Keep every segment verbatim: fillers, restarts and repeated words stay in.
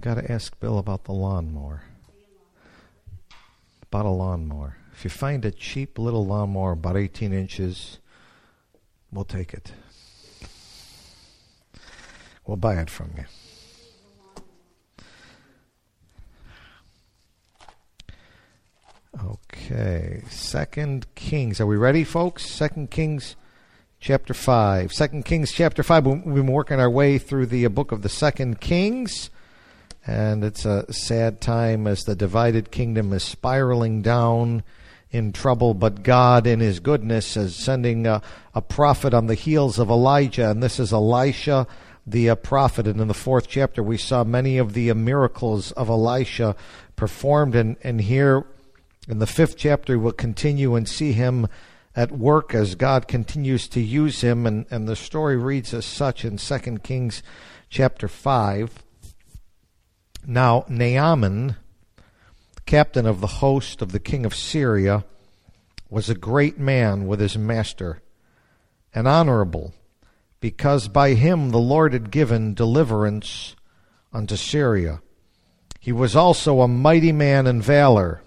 We got to ask Bill about the lawnmower. About a lawnmower. If you find a cheap little lawnmower about eighteen inches, we'll take it. We'll buy it from you. Okay, Second Kings. Are we ready, folks? Second Kings chapter five. Second Kings chapter five. We've been working our way through the book of the Second Kings, and it's a sad time as the divided kingdom is spiraling down in trouble, but God in his goodness is sending a, a prophet on the heels of Elijah, and this is Elisha the uh, prophet. And in the fourth chapter we saw many of the uh, miracles of Elisha performed, and, and here in the fifth chapter, we'll continue and see him at work as God continues to use him. And, and the story reads as such in Second Kings chapter five. Now, Naaman, captain of the host of the king of Syria, was a great man with his master, and honorable, because by him the Lord had given deliverance unto Syria. He was also a mighty man in valor,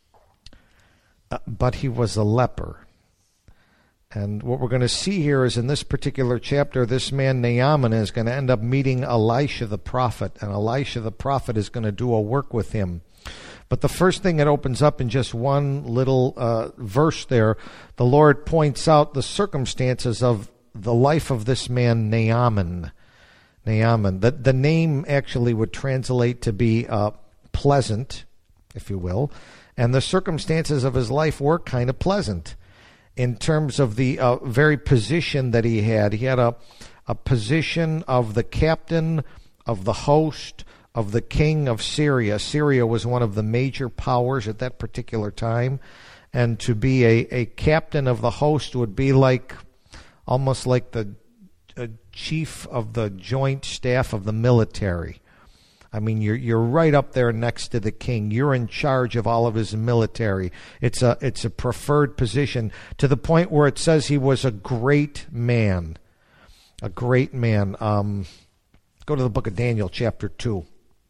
but he was a leper. And what we're going to see here is in this particular chapter, this man Naaman is going to end up meeting Elisha the prophet, and Elisha the prophet is going to do a work with him. But the first thing that opens up in just one little uh, verse there, the Lord points out the circumstances of the life of this man Naaman. Naaman. The, the name actually would translate to be uh, pleasant, if you will. And the circumstances of his life were kind of pleasant in terms of the uh, very position that he had. He had a, a position of the captain of the host of the king of Syria. Syria was one of the major powers at that particular time. And to be a, a captain of the host would be like almost like the uh, chief of the joint staff of the military. I mean, you're you're right up there next to the king. You're in charge of all of his military. It's a it's a preferred position to the point where it says he was a great man, a great man. Um, go to the book of Daniel, chapter two,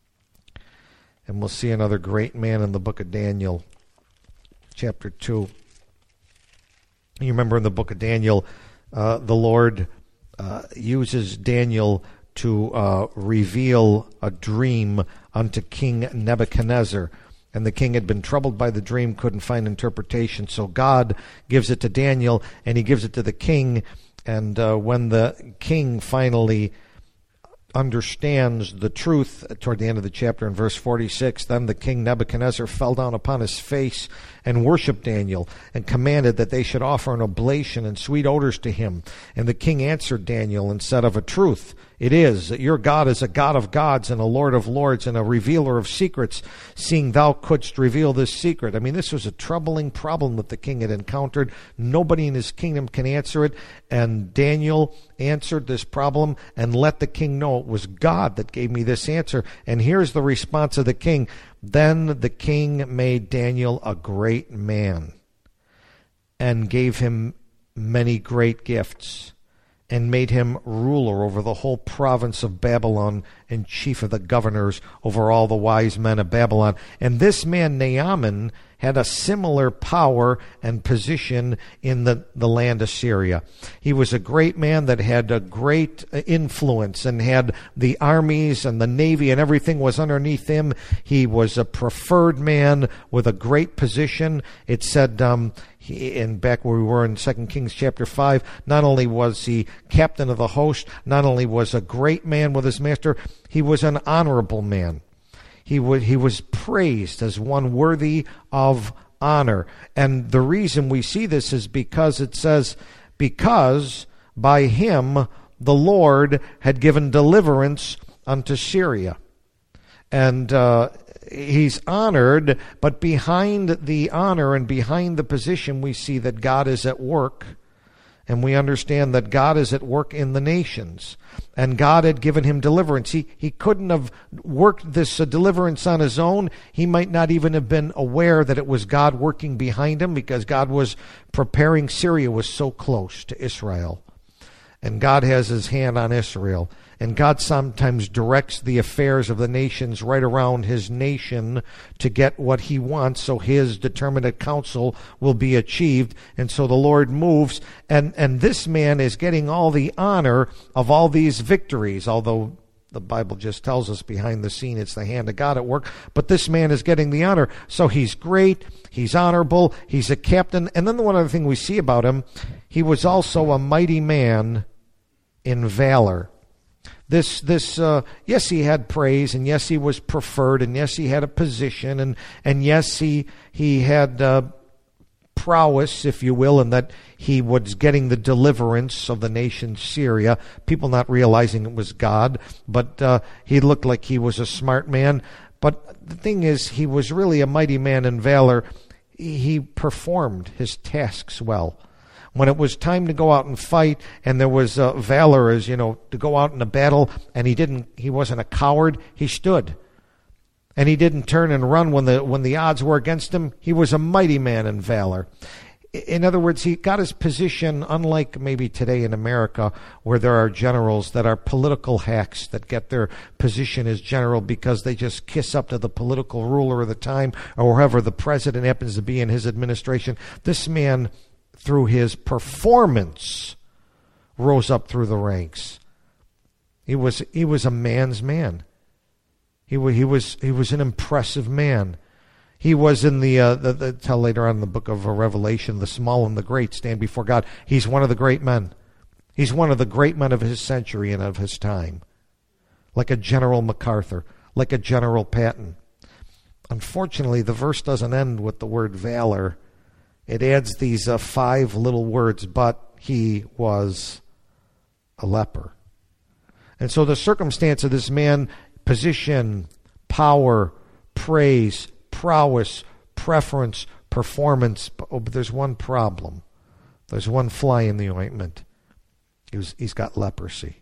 and we'll see another great man in the book of Daniel, chapter two. You remember in the book of Daniel, uh, the Lord uh, uses Daniel to uh, reveal a dream unto King Nebuchadnezzar. And the king had been troubled by the dream, couldn't find interpretation. So God gives it to Daniel, and he gives it to the king. And uh, when the king finally understands the truth, toward the end of the chapter in verse forty-six, then the king Nebuchadnezzar fell down upon his face and worshipped Daniel, and commanded that they should offer an oblation and sweet odors to him. And the king answered Daniel and said, of a truth it is that your God is a God of gods and a Lord of lords and a revealer of secrets, seeing thou couldst reveal this secret. I mean, this was a troubling problem that the king had encountered. Nobody in his kingdom can answer it. And Daniel answered this problem and let the king know it was God that gave me this answer. And here's the response of the king. Then the king made Daniel a great man and gave him many great gifts, and made him ruler over the whole province of Babylon and chief of the governors over all the wise men of Babylon. And this man Naaman had a similar power and position in the, the land of Syria. He was a great man that had a great influence and had the armies and the navy and everything was underneath him. He was a preferred man with a great position. It said, um, he, and back where we were in Second Kings chapter five, not only was he captain of the host, not only was a great man with his master, he was an honorable man. He would, he was praised as one worthy of honor. And the reason we see this is because it says, because by him the Lord had given deliverance unto Syria. And uh, he's honored, but behind the honor and behind the position, we see that God is at work. And we understand that God is at work in the nations. And God had given him deliverance. He, he couldn't have worked this uh, deliverance on his own. He might not even have been aware that it was God working behind him, because God was preparing. Syria was so close to Israel. and God has his hand on Israel. And God sometimes directs the affairs of the nations right around his nation to get what he wants, so his determinate counsel will be achieved. And so the Lord moves, and, and this man is getting all the honor of all these victories, although the Bible just tells us behind the scene it's the hand of God at work. But this man is getting the honor. So he's great, he's honorable, he's a captain. And then the one other thing we see about him, he was also a mighty man in valor. This, this, uh, yes, he had praise, and yes, he was preferred, and yes, he had a position, and, and yes, he, he had uh, prowess, if you will, in that he was getting the deliverance of the nation Syria, people not realizing it was God, but uh, he looked like he was a smart man. But the thing is, he was really a mighty man in valor. He performed his tasks well. When it was time to go out and fight, and there was uh, valor, as you know, to go out in a battle, and he didn't, he wasn't a coward. He stood, and he didn't turn and run when the when the odds were against him. He was a mighty man in valor. In other words, he got his position, unlike maybe today in America, where there are generals that are political hacks that get their position as general because they just kiss up to the political ruler of the time, or whoever the president happens to be in his administration. This man, through his performance, rose up through the ranks. He was he was a man's man. He was he was he was an impressive man. He was in the, uh, the, the tell later on in the book of Revelation, the small and the great stand before God. He's one of the great men. He's one of the great men of his century and of his time, like a General MacArthur, like a General Patton. Unfortunately, the verse doesn't end with the word valor. It adds these uh, five little words, but he was a leper. And so the circumstance of this man, position, power, praise, prowess, preference, performance, oh, but there's one problem. There's one fly in the ointment. He was, he's got leprosy.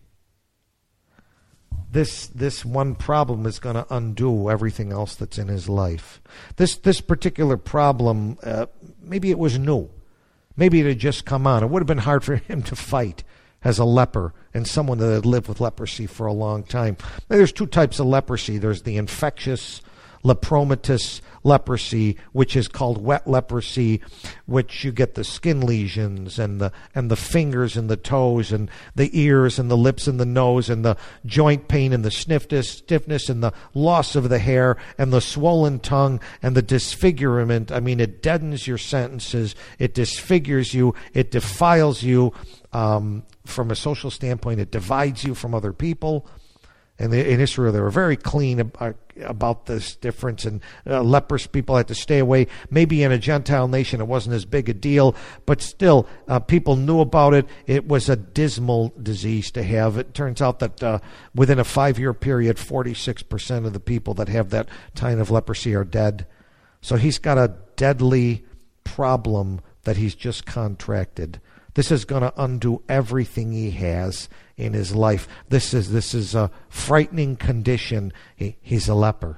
This this one problem is going to undo everything else that's in his life. This this particular problem, uh, maybe it was new. Maybe it had just come on. It would have been hard for him to fight as a leper and someone that had lived with leprosy for a long time. Now, there's two types of leprosy. There's the infectious lepromatous leprosy, which is called wet leprosy, which you get the skin lesions and the and the fingers and the toes and the ears and the lips and the nose and the joint pain and the stiffness, stiffness and the loss of the hair and the swollen tongue and the disfigurement. I mean, it deadens your sentences. It disfigures you. It defiles you. Um, from a social standpoint, it divides you from other people. And in Israel, they were very clean about this difference, and uh, leprous people had to stay away. Maybe in a Gentile nation, it wasn't as big a deal, but still, uh, people knew about it. It was a dismal disease to have. It turns out that uh, within a five-year period, forty-six percent of the people that have that kind of leprosy are dead. So he's got a deadly problem that he's just contracted. This is going to undo everything he has in his life. This is this is a frightening condition. He, he's a leper.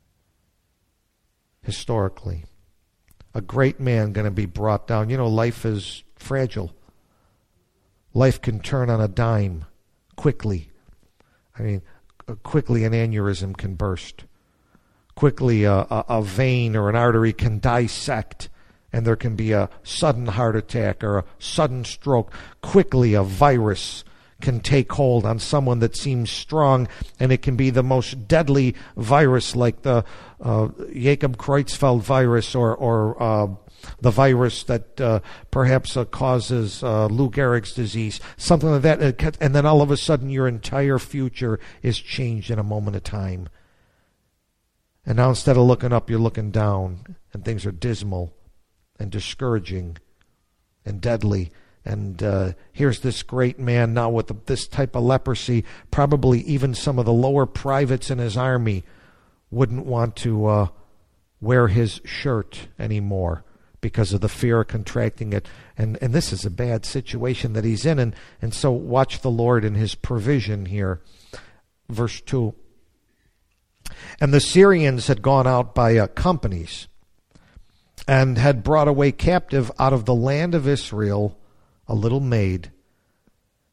Historically, a great man going to be brought down. You know, life is fragile. Life can turn on a dime quickly. I mean, quickly an aneurysm can burst. Quickly a, a, a vein or an artery can dissect, and there can be a sudden heart attack or a sudden stroke. Quickly a virus can take hold on someone that seems strong, and it can be the most deadly virus, like the uh, Jacob Creutzfeldt virus, or, or uh, the virus that uh, perhaps uh, causes uh, Lou Gehrig's disease, something like that. And then all of a sudden your entire future is changed in a moment of time. And now instead of looking up, you're looking down, and things are dismal and discouraging and deadly. And uh, here's this great man now with the, this type of leprosy. Probably even some of the lower privates in his army wouldn't want to uh, wear his shirt anymore because of the fear of contracting it. And and this is a bad situation that he's in. And, and so watch the Lord in his provision here. Verse two. And the Syrians had gone out by uh, companies and had brought away captive out of the land of Israel a little maid,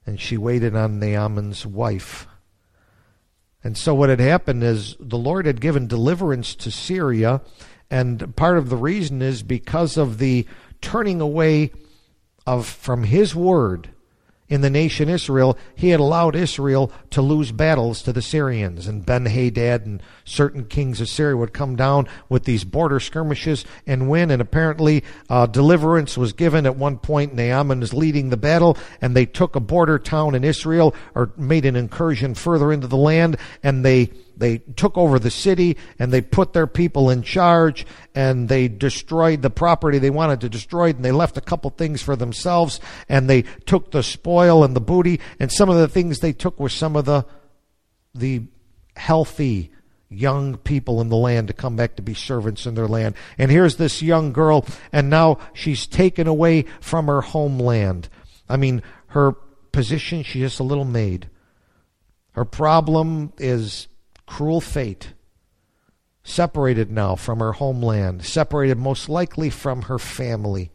and she waited on Naaman's wife. And so what had happened is the Lord had given deliverance to Syria, and part of the reason is because of the turning away of from his word in the nation Israel. He had allowed Israel to lose battles to the Syrians, and Ben-Hadad and certain kings of Syria would come down with these border skirmishes and win, and apparently uh, deliverance was given at one point. Naaman was leading the battle, and they took a border town in Israel, or made an incursion further into the land, and they They took over the city, and they put their people in charge, and they destroyed the property they wanted to destroy, and they left a couple things for themselves, and they took the spoil and the booty, and some of the things they took were some of the the healthy young people in the land to come back to be servants in their land. And here's this young girl, and now she's taken away from her homeland. I mean, her position, she's just a little maid. Her problem is cruel fate, separated now from her homeland, separated most likely from her family,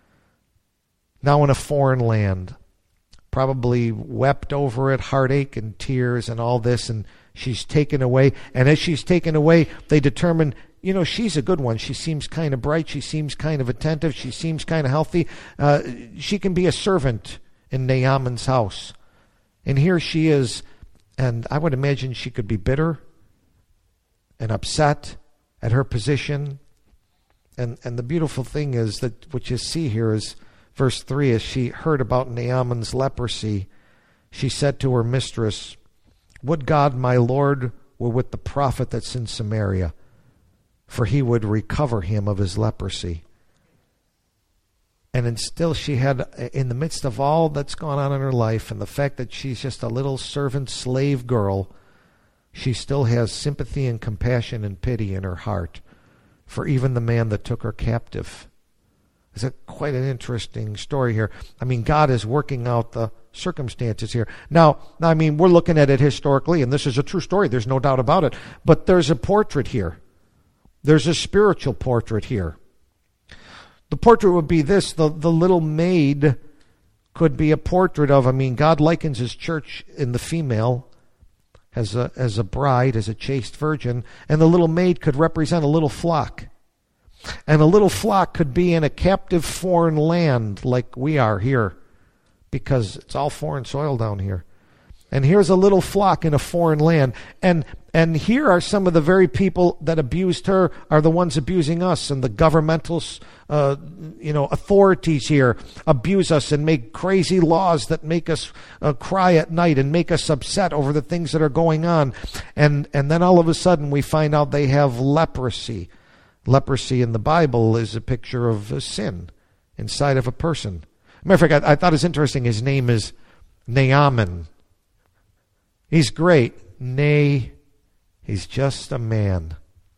now in a foreign land, probably wept over it, heartache and tears and all this, and she's taken away. And as she's taken away, they determine, you know, she's a good one. She seems kind of bright. She seems kind of attentive. She seems kind of healthy. Uh, she can be a servant in Naaman's house. And here she is, and I would imagine she could be bitter and upset at her position. And and the beautiful thing is that what you see here is verse three, as she heard about Naaman's leprosy, she said to her mistress, "Would God my Lord were with the prophet that's in Samaria, for he would recover him of his leprosy." And then still she had, in the midst of all that's gone on in her life, and the fact that she's just a little servant slave girl, she still has sympathy and compassion and pity in her heart for even the man that took her captive. It's a, quite an interesting story here. I mean, God is working out the circumstances here. Now, I mean, we're looking at it historically, and this is a true story. There's no doubt about it. But there's a portrait here. There's a spiritual portrait here. The portrait would be this. The, the little maid could be a portrait of, I mean, God likens his church in the female as a, as a bride, as a chaste virgin, and the little maid could represent a little flock. And a little flock could be in a captive foreign land like we are here, because it's all foreign soil down here. And here's a little flock in a foreign land. And and here are some of the very people that abused her are the ones abusing us. And the governmental uh, you know, authorities here abuse us and make crazy laws that make us uh, cry at night and make us upset over the things that are going on. And, and then all of a sudden we find out they have leprosy. Leprosy in the Bible is a picture of a sin inside of a person. Matter of fact, I, I thought it was interesting. His name is Naaman. He's great. Nay, he's just a man.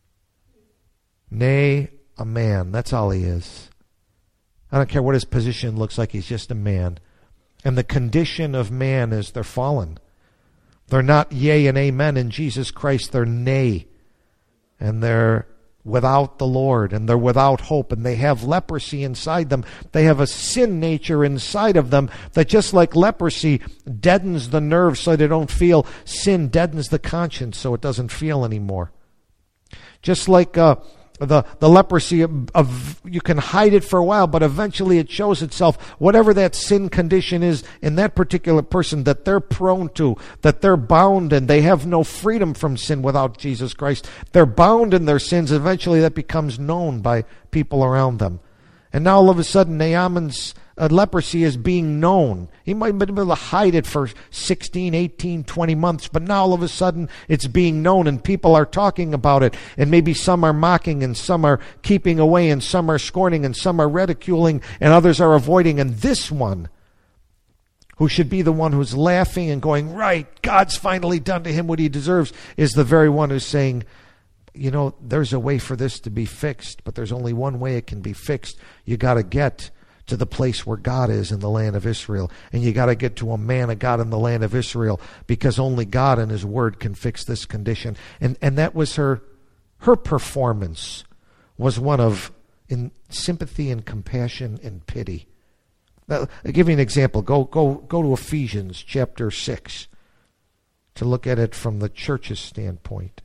Nay, a man. That's all he is. I don't care what his position looks like. He's just a man. And the condition of man is they're fallen. They're not yea and amen in Jesus Christ. They're nay. And they're without the Lord, and they're without hope, and they have leprosy inside them. They have a sin nature inside of them that, just like leprosy deadens the nerves so they don't feel, sin deadens the conscience so it doesn't feel anymore. Just like uh, the, the leprosy of, of, you can hide it for a while, but eventually it shows itself. Whatever that sin condition is in that particular person that they're prone to, that they're bound, and they have no freedom from sin without Jesus Christ. They're bound in their sins. Eventually that becomes known by people around them. And now all of a sudden Naaman's uh, leprosy is being known. He might have been able to hide it for sixteen, eighteen, twenty months, but now all of a sudden it's being known, and people are talking about it. And maybe some are mocking, and some are keeping away, and some are scorning, and some are ridiculing, and others are avoiding. And this one, who should be the one who's laughing and going, right, God's finally done to him what he deserves, is the very one who's saying, you know, there's a way for this to be fixed, but there's only one way it can be fixed. You got to get to the place where God is in the land of Israel. And you got to get to a man of God in the land of Israel, because only God and his word can fix this condition. And and that was her her performance was one of in sympathy and compassion and pity. Now, I'll give you an example. Go, go, go to Ephesians chapter six to look at it from the church's standpoint.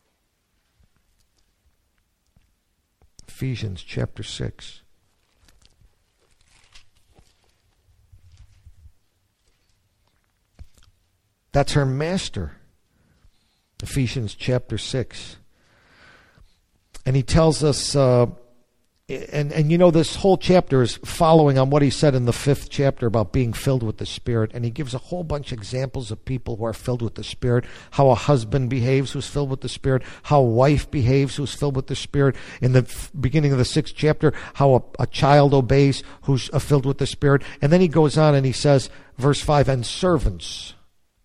Ephesians chapter six. That's her master. Ephesians chapter six. And he tells us, uh, and, and you know, this whole chapter is following on what he said in the fifth chapter about being filled with the Spirit. And he gives a whole bunch of examples of people who are filled with the Spirit, how a husband behaves who's filled with the Spirit, how a wife behaves who's filled with the Spirit. In the f- beginning of the sixth chapter, how a, a child obeys who's uh, filled with the Spirit. And then he goes on and he says, verse five, and servants.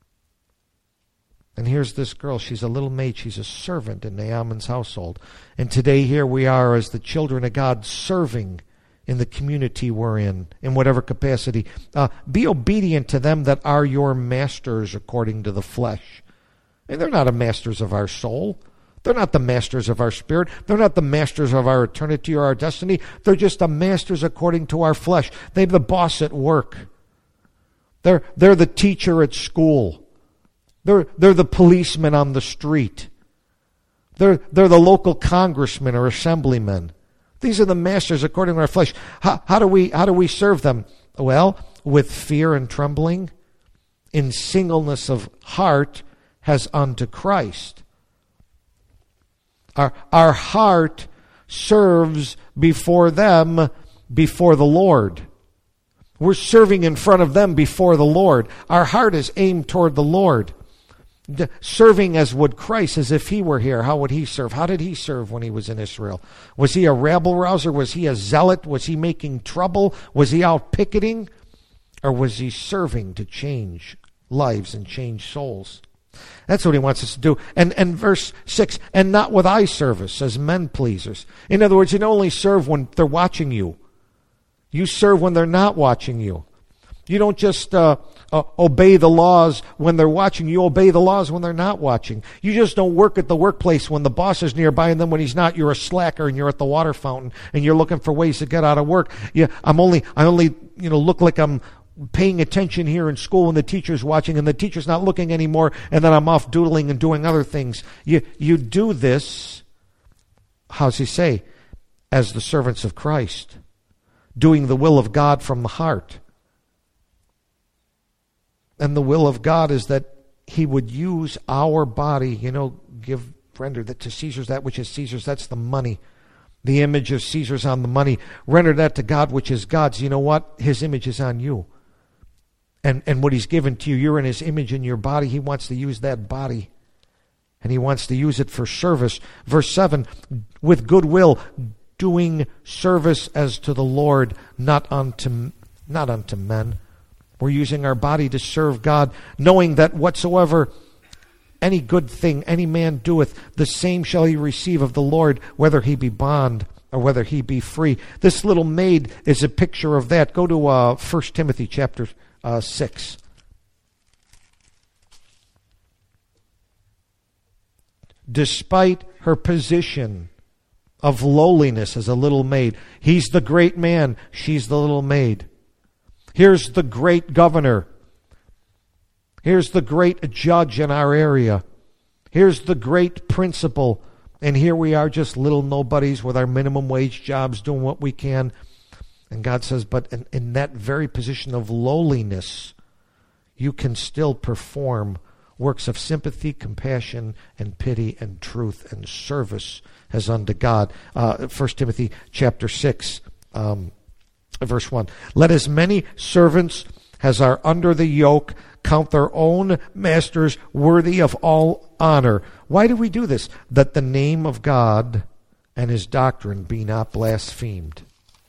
And here's this girl. She's a little maid. She's a servant in Naaman's household. And today here we are as the children of God serving in the community we're in, in whatever capacity. Uh, be obedient to them that are your masters according to the flesh. And they're not the masters of our soul. They're not the masters of our spirit. They're not the masters of our eternity or our destiny. They're just the masters according to our flesh. They're the boss at work. They're, they're the teacher at school. They're, they're the policeman on the street. They're, they're the local congressman or assemblyman. These are the masters according to our flesh. How, how do we, how do we serve them? Well, with fear and trembling, in singleness of heart, as unto Christ. Our, our heart serves before them, before the Lord. We're serving in front of them before the Lord. Our heart is aimed toward the Lord. Serving as would Christ, as if he were here. How would he serve? How did he serve when he was in Israel? Was he a rabble-rouser? Was he a zealot? Was he making trouble? Was he out picketing? Or was he serving to change lives and change souls? That's what he wants us to do. And, and verse six, and not with eye service as men pleasers. In other words, you don't only serve when they're watching you. You serve when they're not watching you. You don't just uh, uh, obey the laws when they're watching. You obey the laws when they're not watching. You just don't work at the workplace when the boss is nearby, and then when he's not, you're a slacker and you're at the water fountain and you're looking for ways to get out of work. Yeah, I'm only, I only, you know, look like I'm paying attention here in school when the teacher's watching and the teacher's not looking anymore, and then I'm off doodling and doing other things. You, you do this, how's he say, as the servants of Christ, doing the will of God from the heart. And the will of God is that he would use our body, you know, give, render that to Caesar's that which is Caesar's, that's the money. The image of Caesar's on the money. Render that to God which is God's. You know what? His image is on you. And, and what he's given to you, you're in his image in your body. He wants to use that body. And he wants to use it for service. Verse seven, with goodwill, doing service as to the Lord, not unto, not unto men. We're using our body to serve God, knowing that whatsoever any good thing any man doeth, the same shall he receive of the Lord, whether he be bond or whether he be free. This little maid is a picture of that. Go to uh, First Timothy chapter uh, six. Despite her position of lowliness as a little maid, he's the great man, she's the little maid. Here's the great governor. Here's the great judge in our area. Here's the great principal. And here we are, just little nobodies with our minimum wage jobs, doing what we can. And God says, but in, in that very position of lowliness, you can still perform works of sympathy, compassion, and pity, and truth, and service as unto God. Uh, First Timothy chapter six, um, verse one. Let as many servants as are under the yoke count their own masters worthy of all honor. Why do we do this? That the name of God and his doctrine be not blasphemed.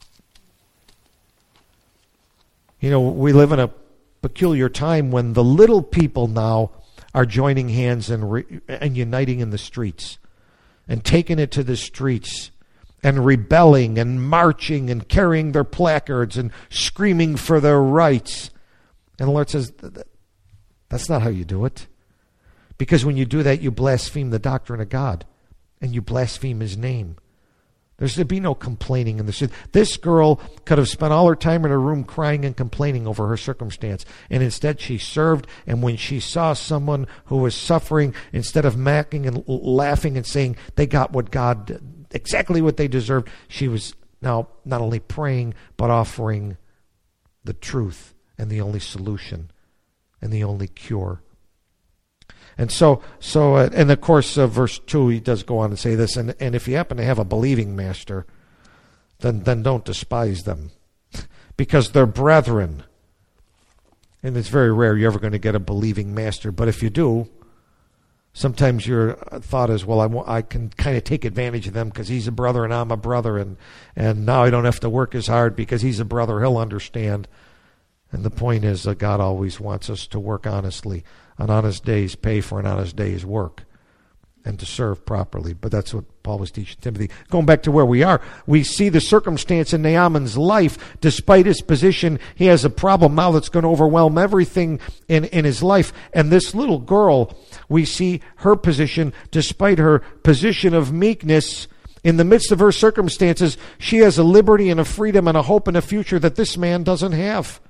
You know, we live in a peculiar time when the little people now are joining hands and, re- and uniting in the streets and taking it to the streets and rebelling and marching and carrying their placards and screaming for their rights. And the Lord says, that's not how you do it. Because when you do that, you blaspheme the doctrine of God and you blaspheme his name. There's to be no complaining in this. This girl could have spent all her time in her room crying and complaining over her circumstance. And instead she served. And when she saw someone who was suffering, instead of macking and laughing and saying they got what God did, exactly what they deserved, she was now not only praying but offering the truth and the only solution and the only cure. And so, so, uh, and of course, uh, verse two, he does go on to say this, and, and if you happen to have a believing master, then, then don't despise them, because they're brethren. And it's very rare you're ever going to get a believing master, but if you do, sometimes your thought is, well, I, w- I can kind of take advantage of them because he's a brother and I'm a brother, and, and now I don't have to work as hard because he's a brother, he'll understand. And the point is that God always wants us to work honestly. An honest day's pay for an honest day's work, and to serve properly. But that's what Paul was teaching Timothy. Going back to where we are, we see the circumstance in Naaman's life. Despite his position, he has a problem now that's going to overwhelm everything in, in his life. And this little girl, we see her position, despite her position of meekness, in the midst of her circumstances, she has a liberty and a freedom and a hope and a future that this man doesn't have.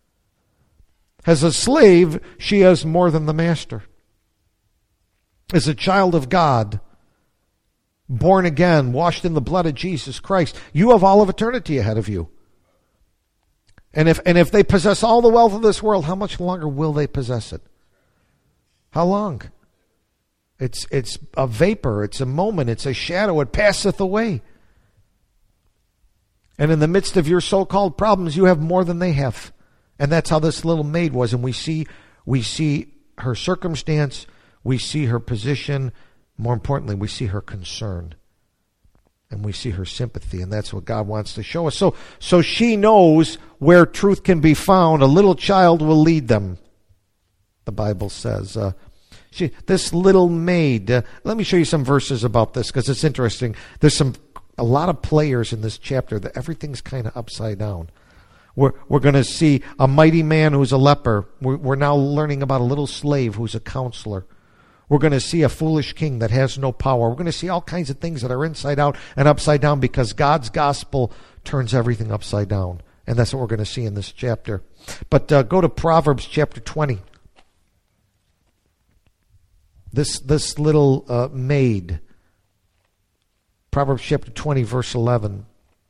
As a slave, she has more than the master. As a child of God, born again, washed in the blood of Jesus Christ, you have all of eternity ahead of you. And if and if they possess all the wealth of this world, how much longer will they possess it? How long? It's it's a vapor, it's a moment, it's a shadow, it passeth away. And in the midst of your so-called problems, you have more than they have. And that's how this little maid was. And we see we see her circumstance, we see her position, more importantly, we see her concern. And we see her sympathy, and that's what God wants to show us. So, so she knows where truth can be found. A little child will lead them, the Bible says. Uh, she, this little maid, uh, let me show you some verses about this, because it's interesting. There's some a lot of players in this chapter that everything's kind of upside down. We're, we're going to see a mighty man who's a leper. We're, we're now learning about a little slave who's a counselor. We're going to see a foolish king that has no power. We're going to see all kinds of things that are inside out and upside down, because God's gospel turns everything upside down. And that's what we're going to see in this chapter. But uh, go to Proverbs chapter twenty. This, this little uh, maid. Proverbs chapter twenty, verse eleven.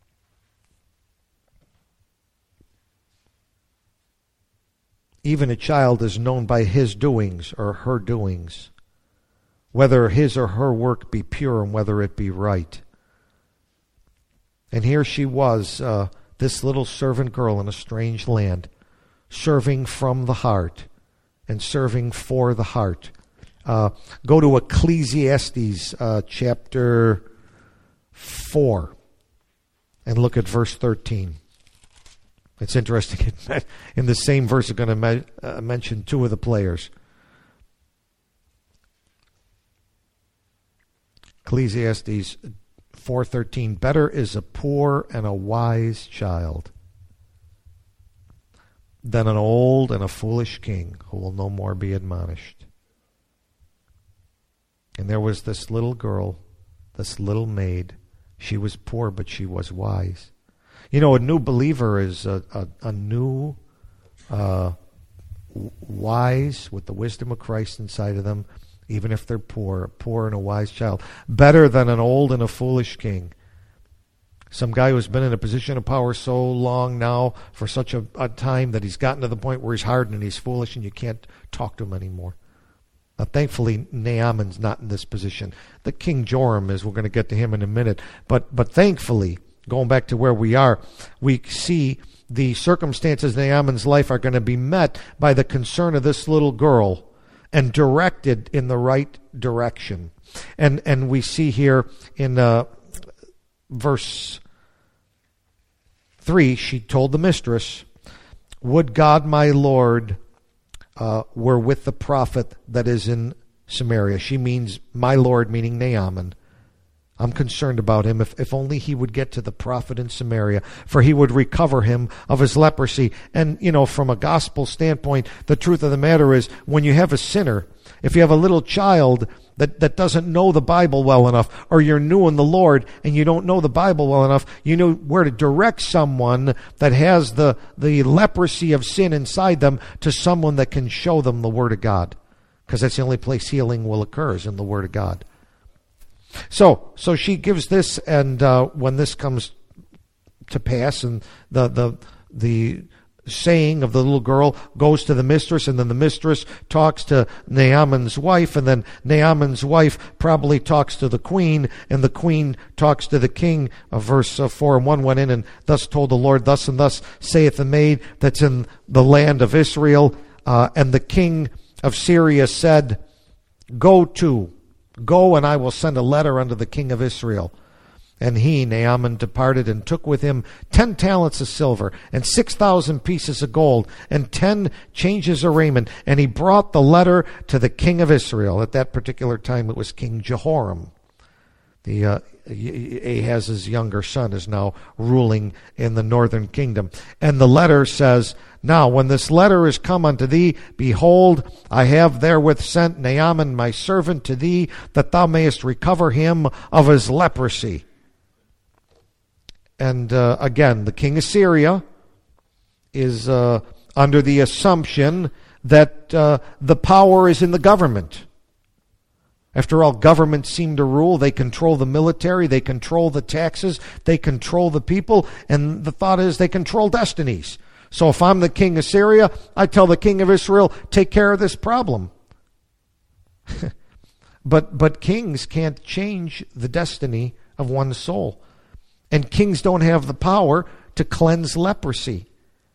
Even a child is known by his doings or her doings, whether his or her work be pure and whether it be right. And here she was, uh, this little servant girl in a strange land, serving from the heart and serving for the heart. Uh, go to Ecclesiastes uh, chapter four and look at verse thirteen. It's interesting. In the same verse, I'm going to me- uh, mention two of the players. Ecclesiastes four thirteen. Better is a poor and a wise child than an old and a foolish king who will no more be admonished. And there was this little girl, this little maid. She was poor, but she was wise. You know, a new believer is a, a, a new, uh, wise, with the wisdom of Christ inside of them, even if they're poor, a poor and a wise child. Better than an old and a foolish king. Some guy who's been in a position of power so long now, for such a, a time, that he's gotten to the point where he's hardened and he's foolish and you can't talk to him anymore. Now, thankfully, Naaman's not in this position. The King Joram is. We're going to get to him in a minute. But but thankfully, going back to where we are, we see the circumstances in Naaman's life are going to be met by the concern of this little girl and directed in the right direction. And and we see here in uh, verse three, she told the mistress, "Would God my Lord uh, were with the prophet that is in Samaria." She means my Lord, meaning Naaman. I'm concerned about him. If, if only he would get to the prophet in Samaria, for he would recover him of his leprosy. And, you know, from a gospel standpoint, the truth of the matter is, when you have a sinner, if you have a little child that, that doesn't know the Bible well enough, or you're new in the Lord and you don't know the Bible well enough, you know where to direct someone that has the, the leprosy of sin inside them to someone that can show them the Word of God. Because that's the only place healing will occur, is in the Word of God. So, so she gives this, and uh, when this comes to pass, and the the the saying of the little girl goes to the mistress, and then the mistress talks to Naaman's wife, and then Naaman's wife probably talks to the queen, and the queen talks to the king. Uh, verse uh, four, and one went in and thus told the Lord, thus and thus saith the maid that's in the land of Israel. Uh, and the king of Syria said, Go to, go, and I will send a letter unto the king of Israel. And he, Naaman, departed and took with him ten talents of silver and six thousand pieces of gold and ten changes of raiment. And he brought the letter to the king of Israel. At that particular time, it was King Jehoram. The uh, Ahaz's younger son is now ruling in the northern kingdom. And the letter says, Now when this letter is come unto thee, behold, I have therewith sent Naaman my servant to thee, that thou mayest recover him of his leprosy. And uh, again, the king of Syria is uh, under the assumption that uh, the power is in the government. After all, governments seem to rule. They control the military, they control the taxes, they control the people, and the thought is they control destinies. So if I'm the king of Syria, I tell the king of Israel, take care of this problem. but but kings can't change the destiny of one's soul. And kings don't have the power to cleanse leprosy.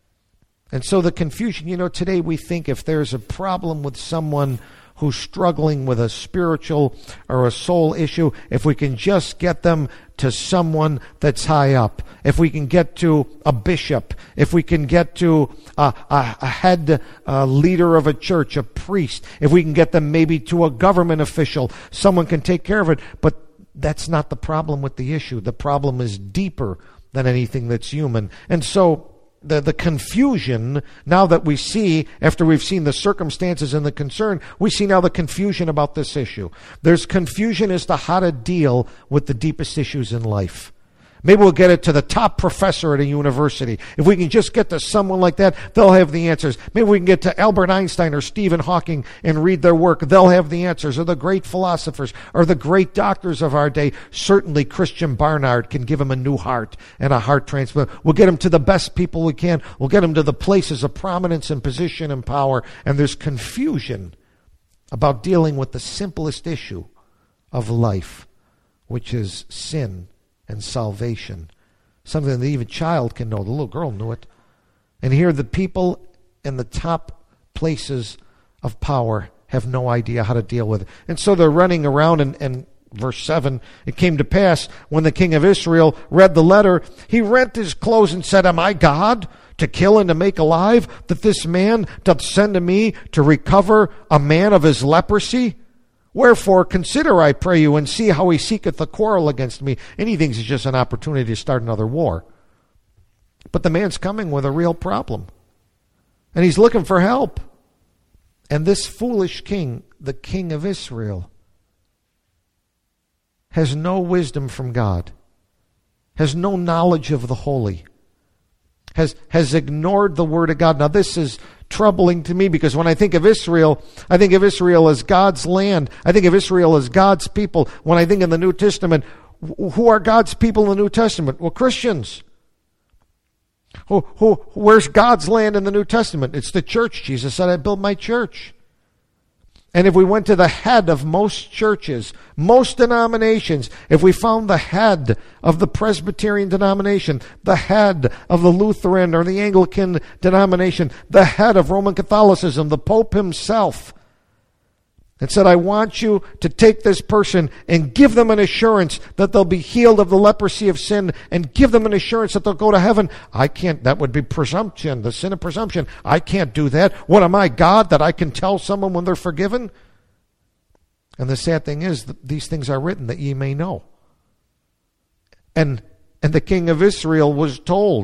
And so the confusion, you know, today we think if there's a problem with someone who's struggling with a spiritual or a soul issue, if we can just get them to someone that's high up, if we can get to a bishop, if we can get to a, a, a head a leader of a church, a priest, if we can get them maybe to a government official, someone can take care of it. But that's not the problem with the issue. The problem is deeper than anything that's human. And so the, the confusion, now that we see, after we've seen the circumstances and the concern, we see now the confusion about this issue. There's confusion as to how to deal with the deepest issues in life. Maybe we'll get it to the top professor at a university. If we can just get to someone like that, they'll have the answers. Maybe we can get to Albert Einstein or Stephen Hawking and read their work. They'll have the answers. Or the great philosophers or the great doctors of our day. Certainly Christian Barnard can give him a new heart and a heart transplant. We'll get him to the best people we can. We'll get him to the places of prominence and position and power. And there's confusion about dealing with the simplest issue of life, which is sin and salvation. Something that even a child can know. The little girl knew it. And here the people in the top places of power have no idea how to deal with it. And so they're running around, and, and verse seven, it came to pass, when the king of Israel read the letter, he rent his clothes and said, Am I God, to kill and to make alive, that this man doth send to me to recover a man of his leprosy? Wherefore, consider, I pray you, and see how he seeketh a quarrel against me. And he thinks it's just an opportunity to start another war. But the man's coming with a real problem. And he's looking for help. And this foolish king, the king of Israel, has no wisdom from God, has no knowledge of the holy, has, has ignored the word of God. Now this is troubling to me, because when I think of Israel, I think of Israel as God's land. I think of Israel as God's people. When I think in the New Testament, who are God's people in the New Testament? Well, Christians. Who, who, where's God's land in the New Testament? It's the church. Jesus said, I built my church. And if we went to the head of most churches, most denominations, if we found the head of the Presbyterian denomination, the head of the Lutheran or the Anglican denomination, the head of Roman Catholicism, the Pope himself, and said, I want you to take this person and give them an assurance that they'll be healed of the leprosy of sin, and give them an assurance that they'll go to heaven. I can't, that would be presumption, the sin of presumption. I can't do that. What am I, God, that I can tell someone when they're forgiven? And the sad thing is, that these things are written that ye may know. And, and the king of Israel was told,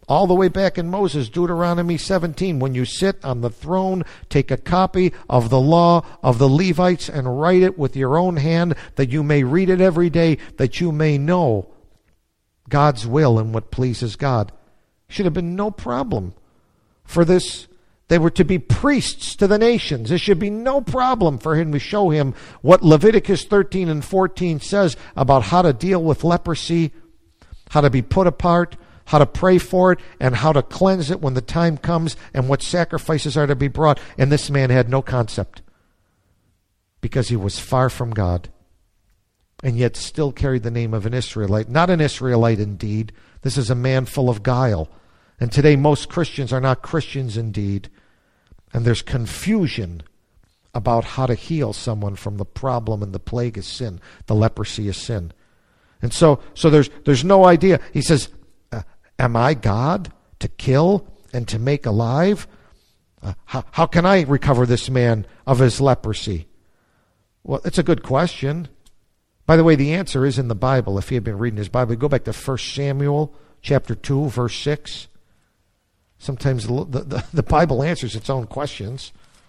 All the way back in Moses, Deuteronomy seventeen, when you sit on the throne, take a copy of the law of the Levites and write it with your own hand, that you may read it every day, that you may know God's will and what pleases God. Should have been no problem for this. They were to be priests to the nations. There should be no problem for him to show him what Leviticus thirteen and fourteen says about how to deal with leprosy, how to be put apart, how to pray for it, and how to cleanse it when the time comes, and what sacrifices are to be brought. And this man had no concept, because he was far from God, and yet still carried the name of an Israelite. Not an Israelite indeed. This is a man full of guile. And today most Christians are not Christians indeed. And there's confusion about how to heal someone from the problem, and the plague is sin. The leprosy is sin. And so so there's there's no idea. He says, uh, am I God to kill and to make alive? Uh, how, how can I recover this man of his leprosy? Well, it's a good question. By the way, the answer is in the Bible. If he had been reading his Bible, go back to First Samuel chapter two, verse six. Sometimes the, the, the Bible answers its own questions.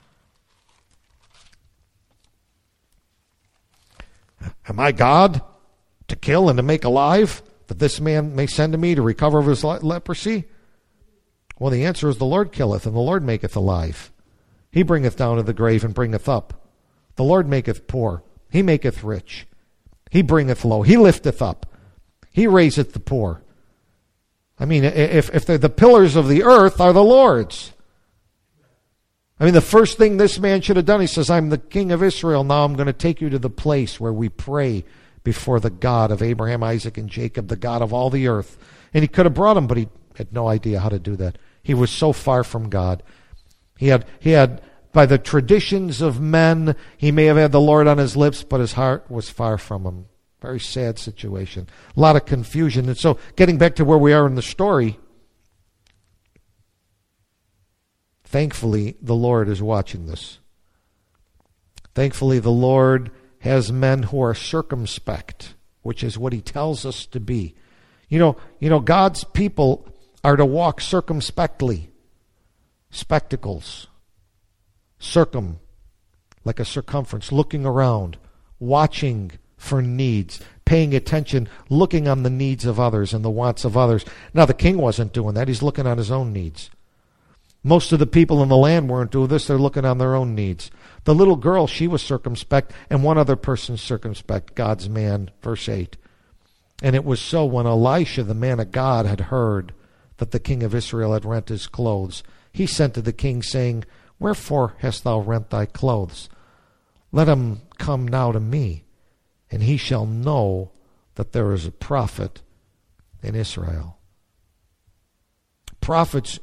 Am I God to kill and to make alive, that this man may send to me to recover of his le- leprosy? Well, the answer is the Lord killeth, and the Lord maketh alive. He bringeth down to the grave and bringeth up. The Lord maketh poor. He maketh rich. He bringeth low. He lifteth up. He raiseth the poor. I mean, if if the pillars of the earth are the Lord's. I mean, the first thing this man should have done, he says, I'm the king of Israel. Now I'm going to take you to the place where we pray before the God of Abraham, Isaac, and Jacob, the God of all the earth. And he could have brought him, but he had no idea how to do that. He was so far from God. He had, he had, by the traditions of men, he may have had the Lord on his lips, but his heart was far from him. Very sad situation. A lot of confusion. And so, getting back to where we are in the story, thankfully, the Lord is watching this. Thankfully, the Lord has men who are circumspect, which is what he tells us to be. You know, you know, God's people are to walk circumspectly. Spectacles. Circum, like a circumference, looking around, watching for needs, paying attention, looking on the needs of others and the wants of others. Now, the king wasn't doing that. He's looking on his own needs. Most of the people in the land weren't doing this. They're looking on their own needs. The little girl, she was circumspect, and one other person circumspect, God's man, verse eight. And it was so when Elisha, the man of God, had heard that the king of Israel had rent his clothes, he sent to the king, saying, Wherefore hast thou rent thy clothes? Let him come now to me, and he shall know that there is a prophet in Israel. Prophets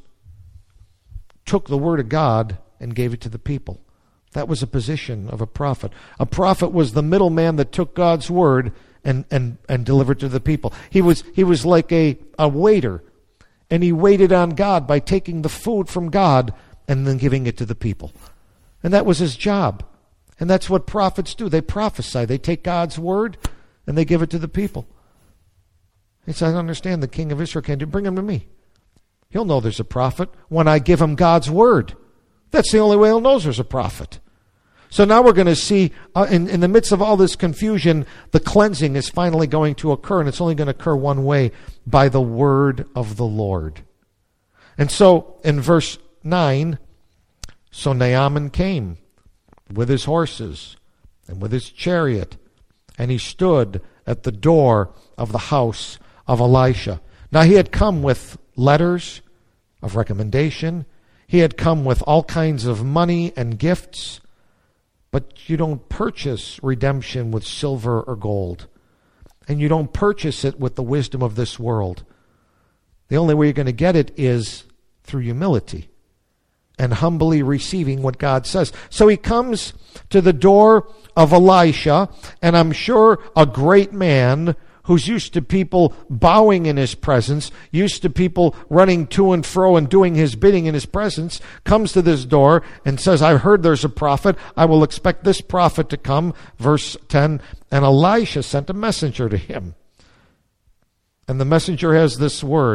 took the word of God and gave it to the people. That was a position of a prophet. A prophet was the middleman that took God's word and, and, and delivered to the people. He was, he was like a, a waiter, and he waited on God by taking the food from God and then giving it to the people. And that was his job. And that's what prophets do. They prophesy. They take God's word and they give it to the people. He says, I understand the king of Israel can't do. Bring him to me. He'll know there's a prophet when I give him God's word. That's the only way he'll know there's a prophet. So now we're going to see, uh, in, in the midst of all this confusion, the cleansing is finally going to occur, and it's only going to occur one way, by the word of the Lord. And so, in verse nine, so Naaman came with his horses and with his chariot, and he stood at the door of the house of Elisha. Now he had come with letters of recommendation. He had come with all kinds of money and gifts. But you don't purchase redemption with silver or gold. And you don't purchase it with the wisdom of this world. The only way you're going to get it is through humility and humbly receiving what God says. So he comes to the door of Elisha, and I'm sure a great man who's used to people bowing in his presence, used to people running to and fro and doing his bidding in his presence, comes to this door and says, I've heard there's a prophet. I will expect this prophet to come. Verse ten, and Elisha sent a messenger to him. And the messenger has this word,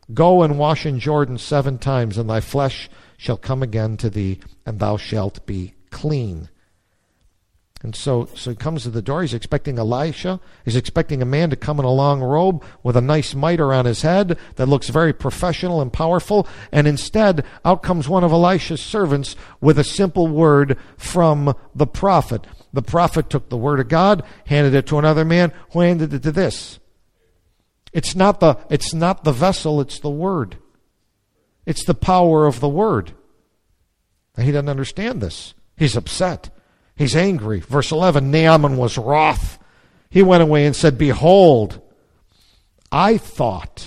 Go and wash in Jordan seven times, and thy flesh shall come again to thee, and thou shalt be clean. And so, so he comes to the door. He's expecting Elisha. He's expecting a man to come in a long robe with a nice mitre on his head that looks very professional and powerful. And instead, out comes one of Elisha's servants with a simple word from the prophet. The prophet took the word of God, handed it to another man, who handed it to this. It's not the, it's not the vessel, it's the word. It's the power of the word. And he doesn't understand this. He's upset. He's angry. Verse eleven, Naaman was wroth. He went away and said, Behold, I thought.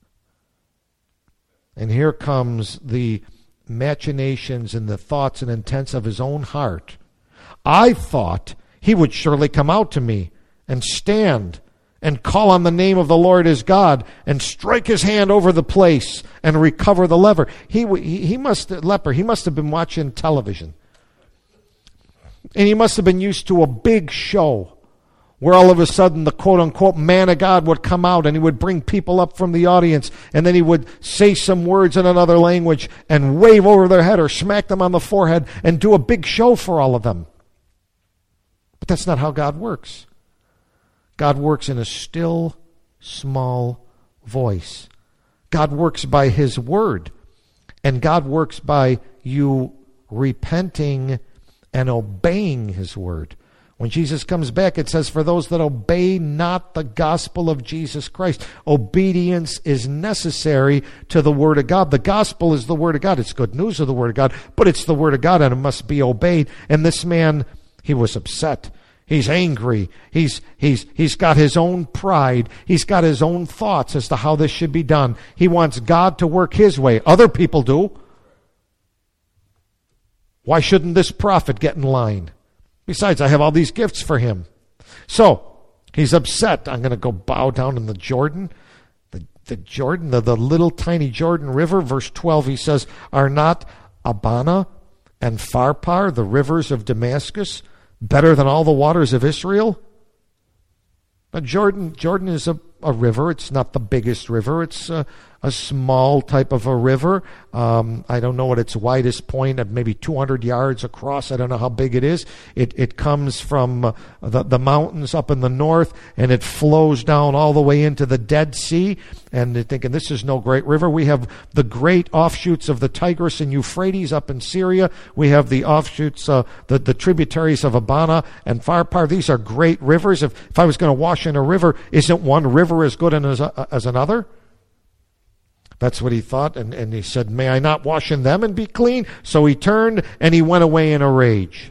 And here comes the machinations and the thoughts and intents of his own heart. I thought he would surely come out to me and stand and call on the name of the Lord his God and strike his hand over the place and recover the leper. He, he, he must, leper, he must have been watching television. And he must have been used to a big show where all of a sudden the quote-unquote man of God would come out and he would bring people up from the audience, and then he would say some words in another language and wave over their head or smack them on the forehead and do a big show for all of them. But that's not how God works. God works in a still, small voice. God works by his word. And God works by you repenting and obeying his word. When Jesus comes back, it says, for those that obey not the gospel of Jesus Christ. Obedience is necessary to the word of God. The gospel is the word of God. It's good news of the word of God, but it's the word of God, and it must be obeyed. And this man, he was upset. He's angry. He's, he's, he's got his own pride. He's got his own thoughts as to how this should be done. He wants God to work his way. Other people do. Why shouldn't this prophet get in line? Besides, I have all these gifts for him. So, he's upset. I'm going to go bow down in the Jordan. The, the Jordan, the, the little tiny Jordan River, verse twelve, he says, are not Abana and Pharpar, the rivers of Damascus, better than all the waters of Israel? Now, Jordan, Jordan is a, a river. It's not the biggest river. It's a, a small type of a river. Um, I don't know what its widest point of maybe two hundred yards across. I don't know how big it is. It it comes from uh, the, the mountains up in the north, and it flows down all the way into the Dead Sea. And they're thinking, this is no great river. We have the great offshoots of the Tigris and Euphrates up in Syria. We have the offshoots, uh, the, the tributaries of Abana and Pharpar. These are great rivers. If, if I was going to wash in a river, isn't one river as good as, uh, as another? That's what he thought, and, and he said, may I not wash in them and be clean? So he turned and he went away in a rage.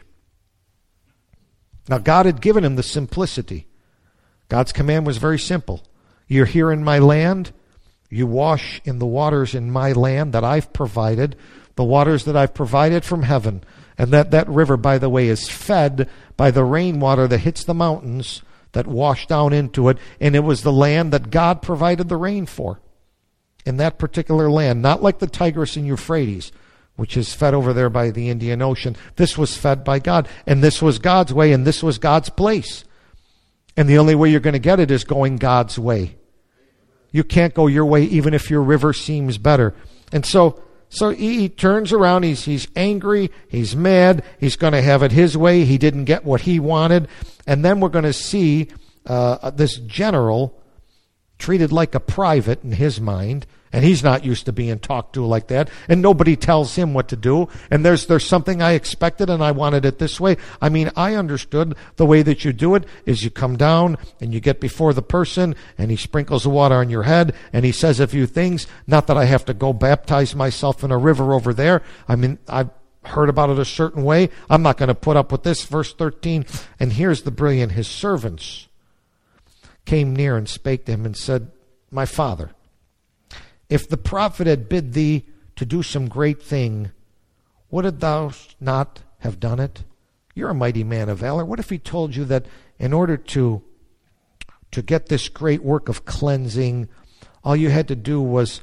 Now, God had given him the simplicity. God's command was very simple. You're here in my land. You wash in the waters in my land that I've provided, the waters that I've provided from heaven. And that, that river, by the way, is fed by the rainwater that hits the mountains that wash down into it. And it was the land that God provided the rain for. In that particular land, not like the Tigris and Euphrates, which is fed over there by the Indian Ocean. This was fed by God, and this was God's way, and this was God's place. And the only way you're going to get it is going God's way. You can't go your way even if your river seems better. And so so he, he turns around, he's, he's angry, he's mad, he's going to have it his way. He didn't get what he wanted. And then we're going to see uh, this general treated like a private in his mind, and he's not used to being talked to like that, and nobody tells him what to do, and there's there's something I expected and I wanted it this way. I mean, I understood the way that you do it is you come down and you get before the person, and he sprinkles the water on your head, and he says a few things. Not that I have to go baptize myself in a river over there. I mean, I've heard about it a certain way. I'm not going to put up with this. Verse thirteen, and here's the brilliant, his servants came near and spake to him and said, my father, if the prophet had bid thee to do some great thing, wouldst thou not have done it? You're a mighty man of valor. What if he told you that in order to, to get this great work of cleansing, all you had to do was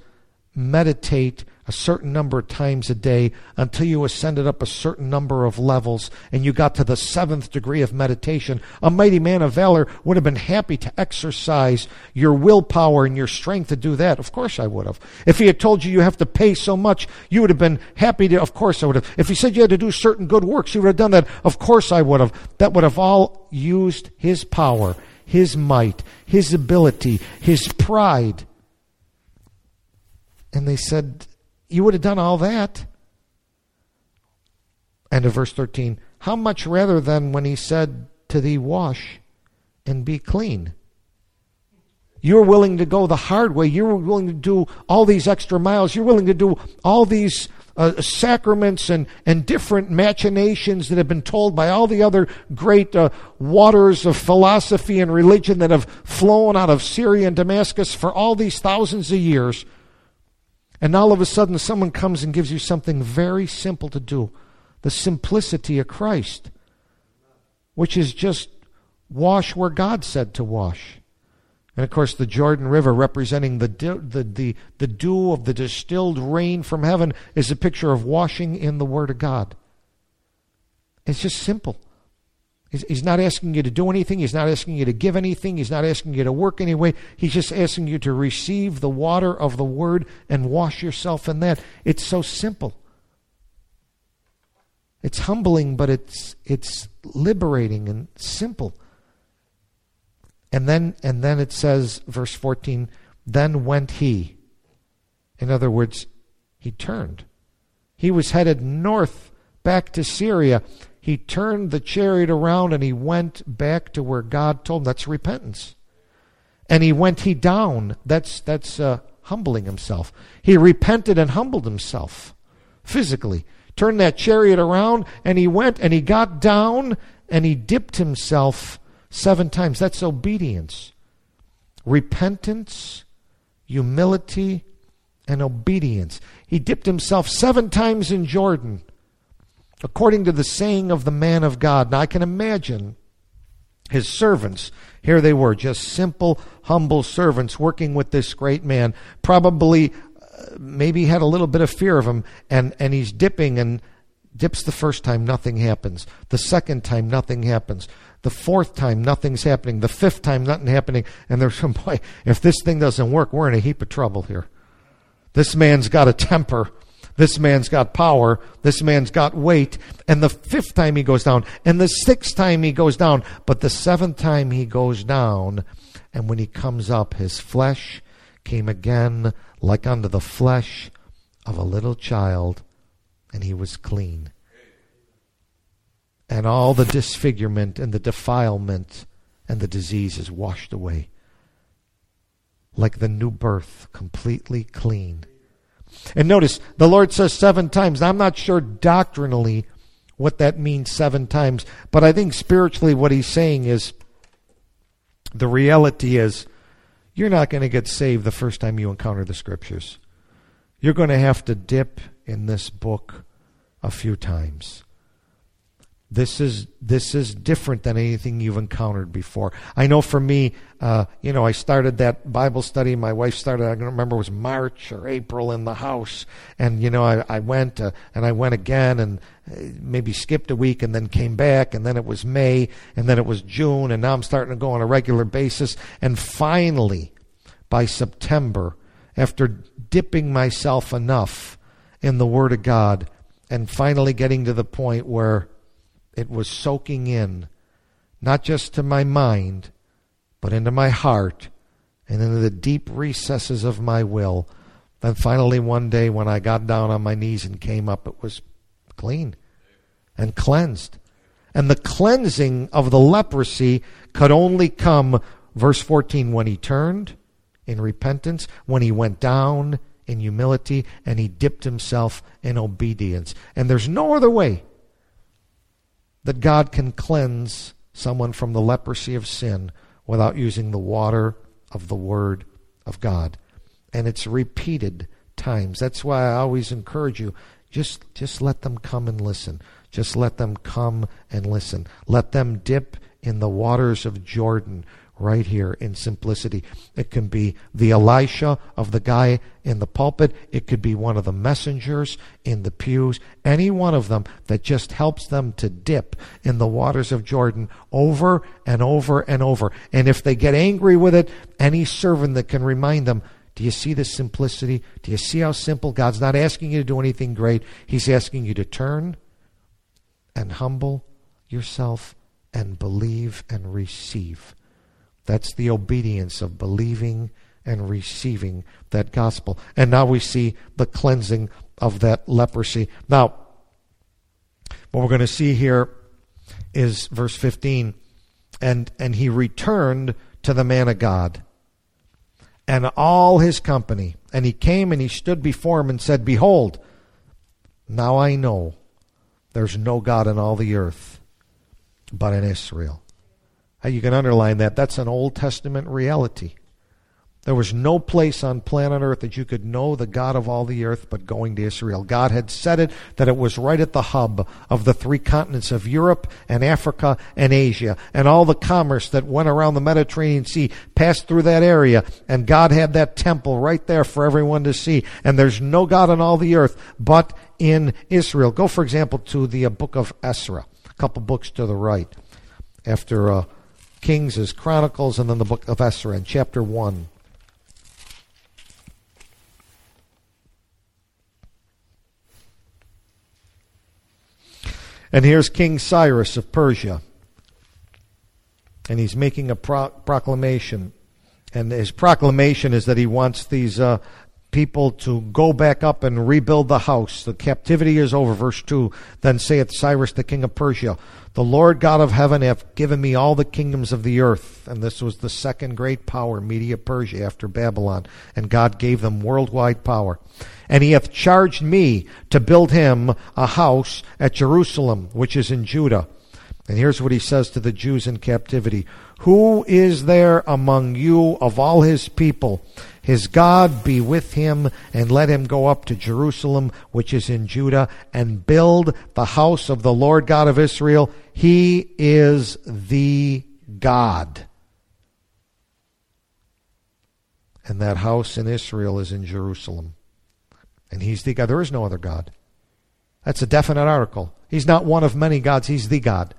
meditate a certain number of times a day until you ascended up a certain number of levels and you got to the seventh degree of meditation, a mighty man of valor would have been happy to exercise your willpower and your strength to do that. Of course I would have. If he had told you you have to pay so much, you would have been happy to, of course I would have. If he said you had to do certain good works, you would have done that. Of course I would have. That would have all used his power, his might, his ability, his pride. And they said, you would have done all that. And in verse thirteen, how much rather than when he said to thee, wash and be clean? You're willing to go the hard way. You're willing to do all these extra miles. You're willing to do all these uh, sacraments and, and different machinations that have been told by all the other great uh, waters of philosophy and religion that have flown out of Syria and Damascus for all these thousands of years. And all of a sudden someone comes and gives you something very simple to do. The simplicity of Christ, which is just wash where God said to wash. And of course the Jordan River, representing the, the, the, the dew of the distilled rain from heaven, is a picture of washing in the Word of God. It's just simple. He's not asking you to do anything. He's not asking you to give anything. He's not asking you to work anyway. He's just asking you to receive the water of the Word and wash yourself in that. It's so simple. It's humbling, but it's it's liberating and simple. And then and then it says, verse fourteen, then went he. In other words, he turned. He was headed north back to Syria. He turned the chariot around and he went back to where God told him. That's repentance. And he went he down. That's that's uh, humbling himself. He repented and humbled himself physically. Turned that chariot around and he went and he got down and he dipped himself seven times. That's obedience. Repentance, humility, and obedience. He dipped himself seven times in Jordan, according to the saying of the man of God. Now I can imagine his servants. Here they were, just simple, humble servants working with this great man. Probably, uh, maybe had a little bit of fear of him. And, and he's dipping and dips the first time, nothing happens. The second time, nothing happens. The fourth time, nothing's happening. The fifth time, nothing happening. And there's some, boy, if this thing doesn't work, we're in a heap of trouble here. This man's got a temper. This man's got power. This man's got weight. And the fifth time he goes down. And the sixth time he goes down. But the seventh time he goes down. And when he comes up, his flesh came again like unto the flesh of a little child. And he was clean. And all the disfigurement and the defilement and the disease is washed away. Like the new birth, completely clean. And notice, the Lord says seven times. Now, I'm not sure doctrinally what that means seven times, but I think spiritually what he's saying is, the reality is, you're not going to get saved the first time you encounter the Scriptures. You're going to have to dip in this book a few times. This is this is different than anything you've encountered before. I know for me, uh, you know, I started that Bible study. My wife started, I don't remember, it was March or April in the house. And, you know, I, I went uh, and I went again and maybe skipped a week and then came back. And then it was May and then it was June. And now I'm starting to go on a regular basis. And finally, by September, after dipping myself enough in the Word of God and finally getting to the point where it was soaking in, not just to my mind, but into my heart and into the deep recesses of my will. Then finally one day when I got down on my knees and came up, it was clean and cleansed. And the cleansing of the leprosy could only come, verse fourteen, when he turned in repentance, when he went down in humility, and he dipped himself in obedience. And there's no other way that God can cleanse someone from the leprosy of sin without using the water of the Word of God. And it's repeated times. That's why I always encourage you, just, just let them come and listen. Just let them come and listen. Let them dip in the waters of Jordan. right here in simplicity. It can be the Elisha of the guy in the pulpit. It could be one of the messengers in the pews. Any one of them that just helps them to dip in the waters of Jordan over and over and over. And if they get angry with it, any servant that can remind them, do you see this simplicity? Do you see how simple? God's not asking you to do anything great. He's asking you to turn and humble yourself and believe and receive. That's the obedience of believing and receiving that gospel. And now we see the cleansing of that leprosy. Now, what we're going to see here is verse fifteen. And, and he returned to the man of God and all his company. And he came and he stood before him and said, Behold, now I know there's no God in all the earth but in Israel. You can underline that. That's an Old Testament reality. There was no place on planet Earth that you could know the God of all the earth but going to Israel. God had said it, that it was right at the hub of the three continents of Europe and Africa and Asia. And all the commerce that went around the Mediterranean Sea passed through that area. And God had that temple right there for everyone to see. And there's no God on all the earth but in Israel. Go, for example, to the uh, book of Ezra, a couple books to the right. After uh, Kings is Chronicles, and then the book of Ezra in chapter one. And here's King Cyrus of Persia. And he's making a pro- proclamation. And his proclamation is that he wants these uh, people to go back up and rebuild the house. The captivity is over. Verse two. Then saith Cyrus the king of Persia, The Lord God of heaven hath given me all the kingdoms of the earth. And this was the second great power, Media Persia, after Babylon. And God gave them worldwide power. And he hath charged me to build him a house at Jerusalem, which is in Judah. And here's what he says to the Jews in captivity. Who is there among you of all his people? His God be with him, and let him go up to Jerusalem, which is in Judah, and build the house of the Lord God of Israel. He is the God. And that house in Israel is in Jerusalem. And he's the God. There is no other God. That's a definite article. He's not one of many gods. He's the God.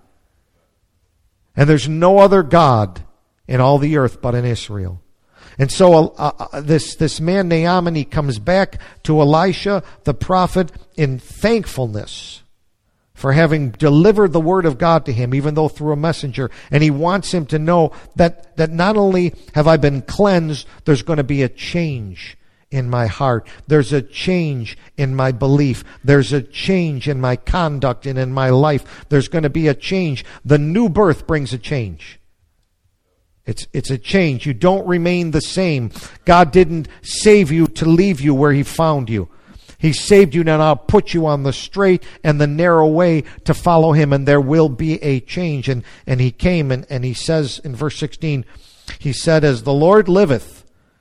And there's no other God in all the earth but in Israel. And so uh, uh, this, this man Naaman, he comes back to Elisha the prophet in thankfulness for having delivered the word of God to him, even though through a messenger. And he wants him to know that, that not only have I been cleansed, there's going to be a change in my heart. There's a change in my belief. There's a change in my conduct and in my life. There's going to be a change. The new birth brings a change. It's, it's a change. You don't remain the same. God didn't save you to leave you where he found you. He saved you to now put you on the straight and the narrow way to follow him, and there will be a change. And, and he came and, and he says in verse sixteen, he said, As the Lord liveth,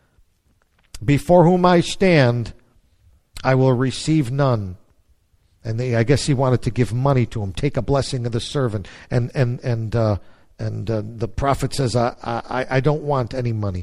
before whom I stand, I will receive none. And they, I guess he wanted to give money to him, take a blessing of the servant. And and and uh, and uh, the prophet says, I, I I don't want any money.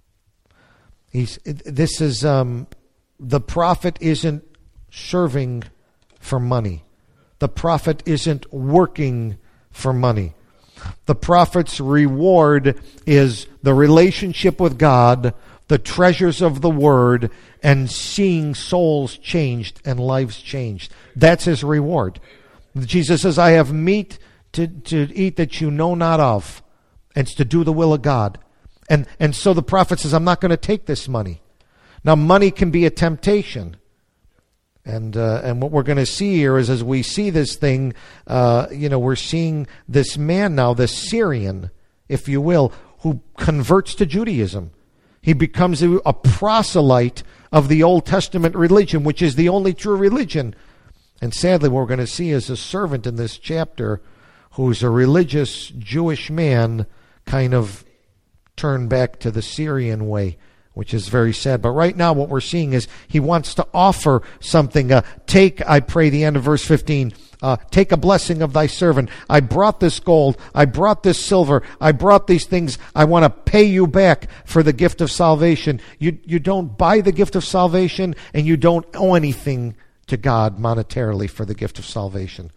He's this is um, the prophet isn't serving for money. The prophet isn't working for money. The prophet's reward is the relationship with God, the treasures of the word, and seeing souls changed and lives changed. That's his reward. Jesus says, I have meat to, to eat that you know not of, and it's to do the will of God. And, and so the prophet says, I'm not going to take this money. Now, money can be a temptation. And uh, and what we're going to see here is, as we see this thing, uh, you know, we're seeing this man now, this Syrian, if you will, who converts to Judaism. He becomes a, a proselyte of the Old Testament religion, which is the only true religion. And sadly, what we're going to see is a servant in this chapter who's a religious Jewish man kind of turned back to the Syrian way, which is very sad. But right now what we're seeing is he wants to offer something. Uh, take, I pray, the end of verse fifteen, uh, take a blessing of thy servant. I brought this gold. I brought this silver. I brought these things. I want to pay you back for the gift of salvation. You, you don't buy the gift of salvation, and you don't owe anything to God monetarily for the gift of salvation.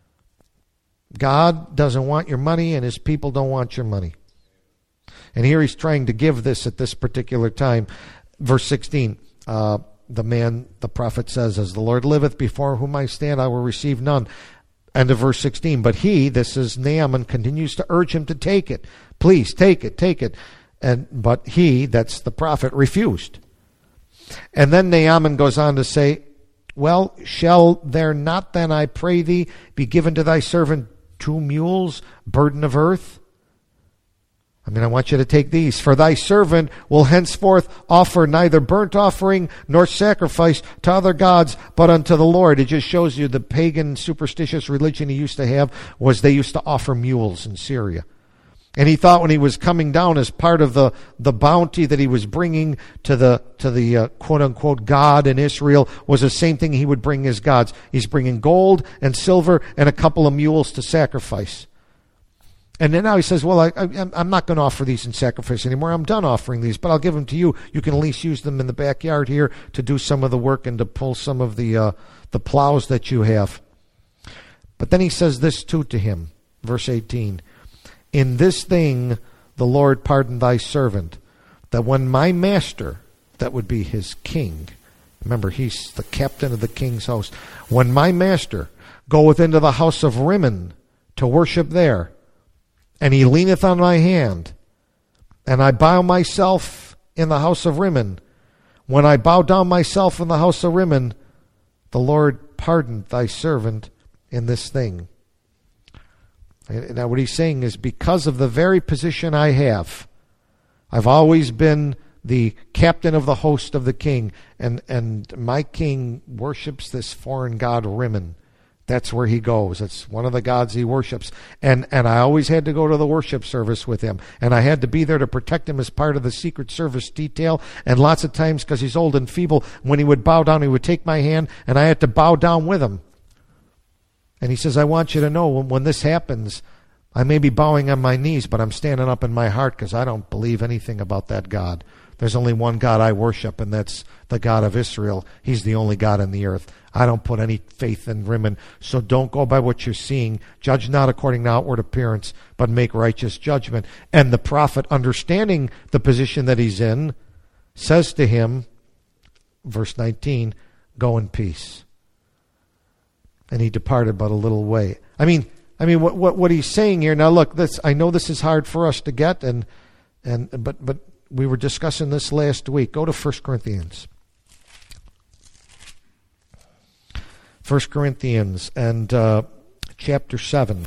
God doesn't want your money, and his people don't want your money. And here he's trying to give this at this particular time. Verse sixteen, uh, the man, the prophet says, as the Lord liveth, before whom I stand, I will receive none. End of verse sixteen. But he, this is Naaman, continues to urge him to take it. Please, take it, take it. And but he, that's the prophet, refused. And then Naaman goes on to say, well, shall there not then, I pray thee, be given to thy servant two mules, burden of earth? I mean, I want you to take these. For thy servant will henceforth offer neither burnt offering nor sacrifice to other gods, but unto the Lord. It just shows you the pagan superstitious religion he used to have was they used to offer mules in Syria. And he thought when he was coming down as part of the, the bounty that he was bringing to the to the uh, quote-unquote God in Israel was the same thing he would bring as gods. He's bringing gold and silver and a couple of mules to sacrifice. And then now he says, well, I, I, I'm not going to offer these in sacrifice anymore. I'm done offering these, but I'll give them to you. You can at least use them in the backyard here to do some of the work and to pull some of the uh, the plows that you have. But then he says this too to him, verse eighteen. In this thing the Lord pardon thy servant, that when my master, that would be his king, remember he's the captain of the king's host, when my master goeth into the house of Rimmon to worship there, and he leaneth on my hand, and I bow myself in the house of Rimmon. When I bow down myself in the house of Rimmon, the Lord pardoned thy servant in this thing. Now what he's saying is, because of the very position I have, I've always been the captain of the host of the king, and, and my king worships this foreign god Rimmon. That's where he goes. It's one of the gods he worships. And and I always had to go to the worship service with him. And I had to be there to protect him as part of the Secret Service detail. And lots of times, because he's old and feeble, when he would bow down, he would take my hand, and I had to bow down with him. And he says, I want you to know, when, when this happens, I may be bowing on my knees, but I'm standing up in my heart because I don't believe anything about that God. There's only one God I worship, and that's the God of Israel. He's the only God on the earth. I don't put any faith in Rimmon, so don't go by what you're seeing. Judge not according to outward appearance, but make righteous judgment. And the prophet, understanding the position that he's in, says to him, verse nineteen, go in peace. And he departed but a little way. I mean, I mean, what what, what he's saying here. Now, look, this I know this is hard for us to get, and and but but. We were discussing this last week. Go to First Corinthians. First Corinthians and uh, chapter seven.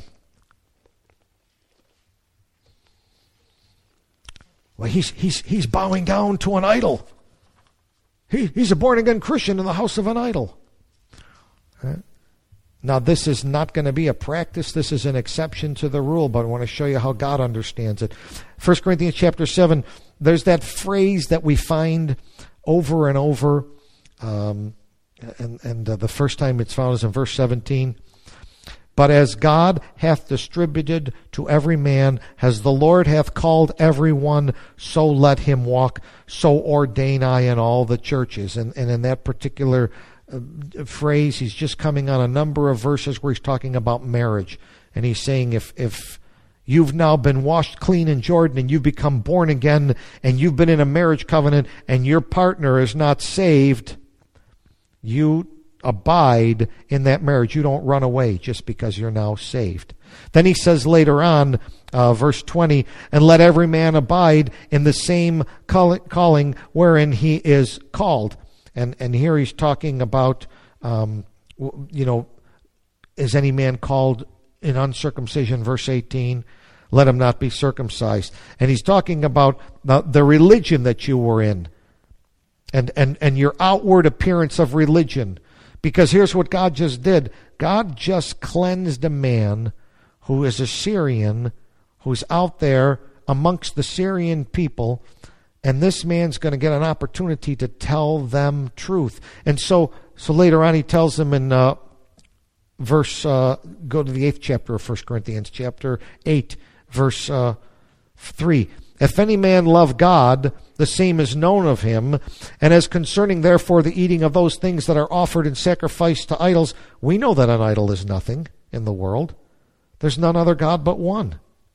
Well, he's he's he's bowing down to an idol. He he's a born again Christian in the house of an idol. Right? Now, this is not going to be a practice. This is an exception to the rule, but I want to show you how God understands it. First Corinthians chapter seven, there's that phrase that we find over and over, um, and, and uh, the first time it's found is in verse seventeen. But as God hath distributed to every man, as the Lord hath called every one, so let him walk, so ordain I in all the churches. And, and in that particular Uh, phrase, he's just coming on a number of verses where he's talking about marriage, and he's saying if if you've now been washed clean in Jordan and you've become born again and you've been in a marriage covenant and your partner is not saved, you abide in that marriage. You don't run away just because you're now saved. Then he says later on, uh, verse twenty, and let every man abide in the same call- calling wherein he is called. And and here he's talking about, um, you know, is any man called in uncircumcision, verse eighteen, let him not be circumcised. And he's talking about the, the religion that you were in and, and, and your outward appearance of religion. Because here's what God just did. God just cleansed a man who is a Syrian, who's out there amongst the Syrian people, And this man's going to get an opportunity to tell them truth. And so so later on he tells them in uh, verse, uh, go to the eighth chapter of First Corinthians, chapter eight, verse uh, three. If any man love God, the same is known of him. And as concerning therefore the eating of those things that are offered in sacrifice to idols, we know that an idol is nothing in the world. There's none other God but one.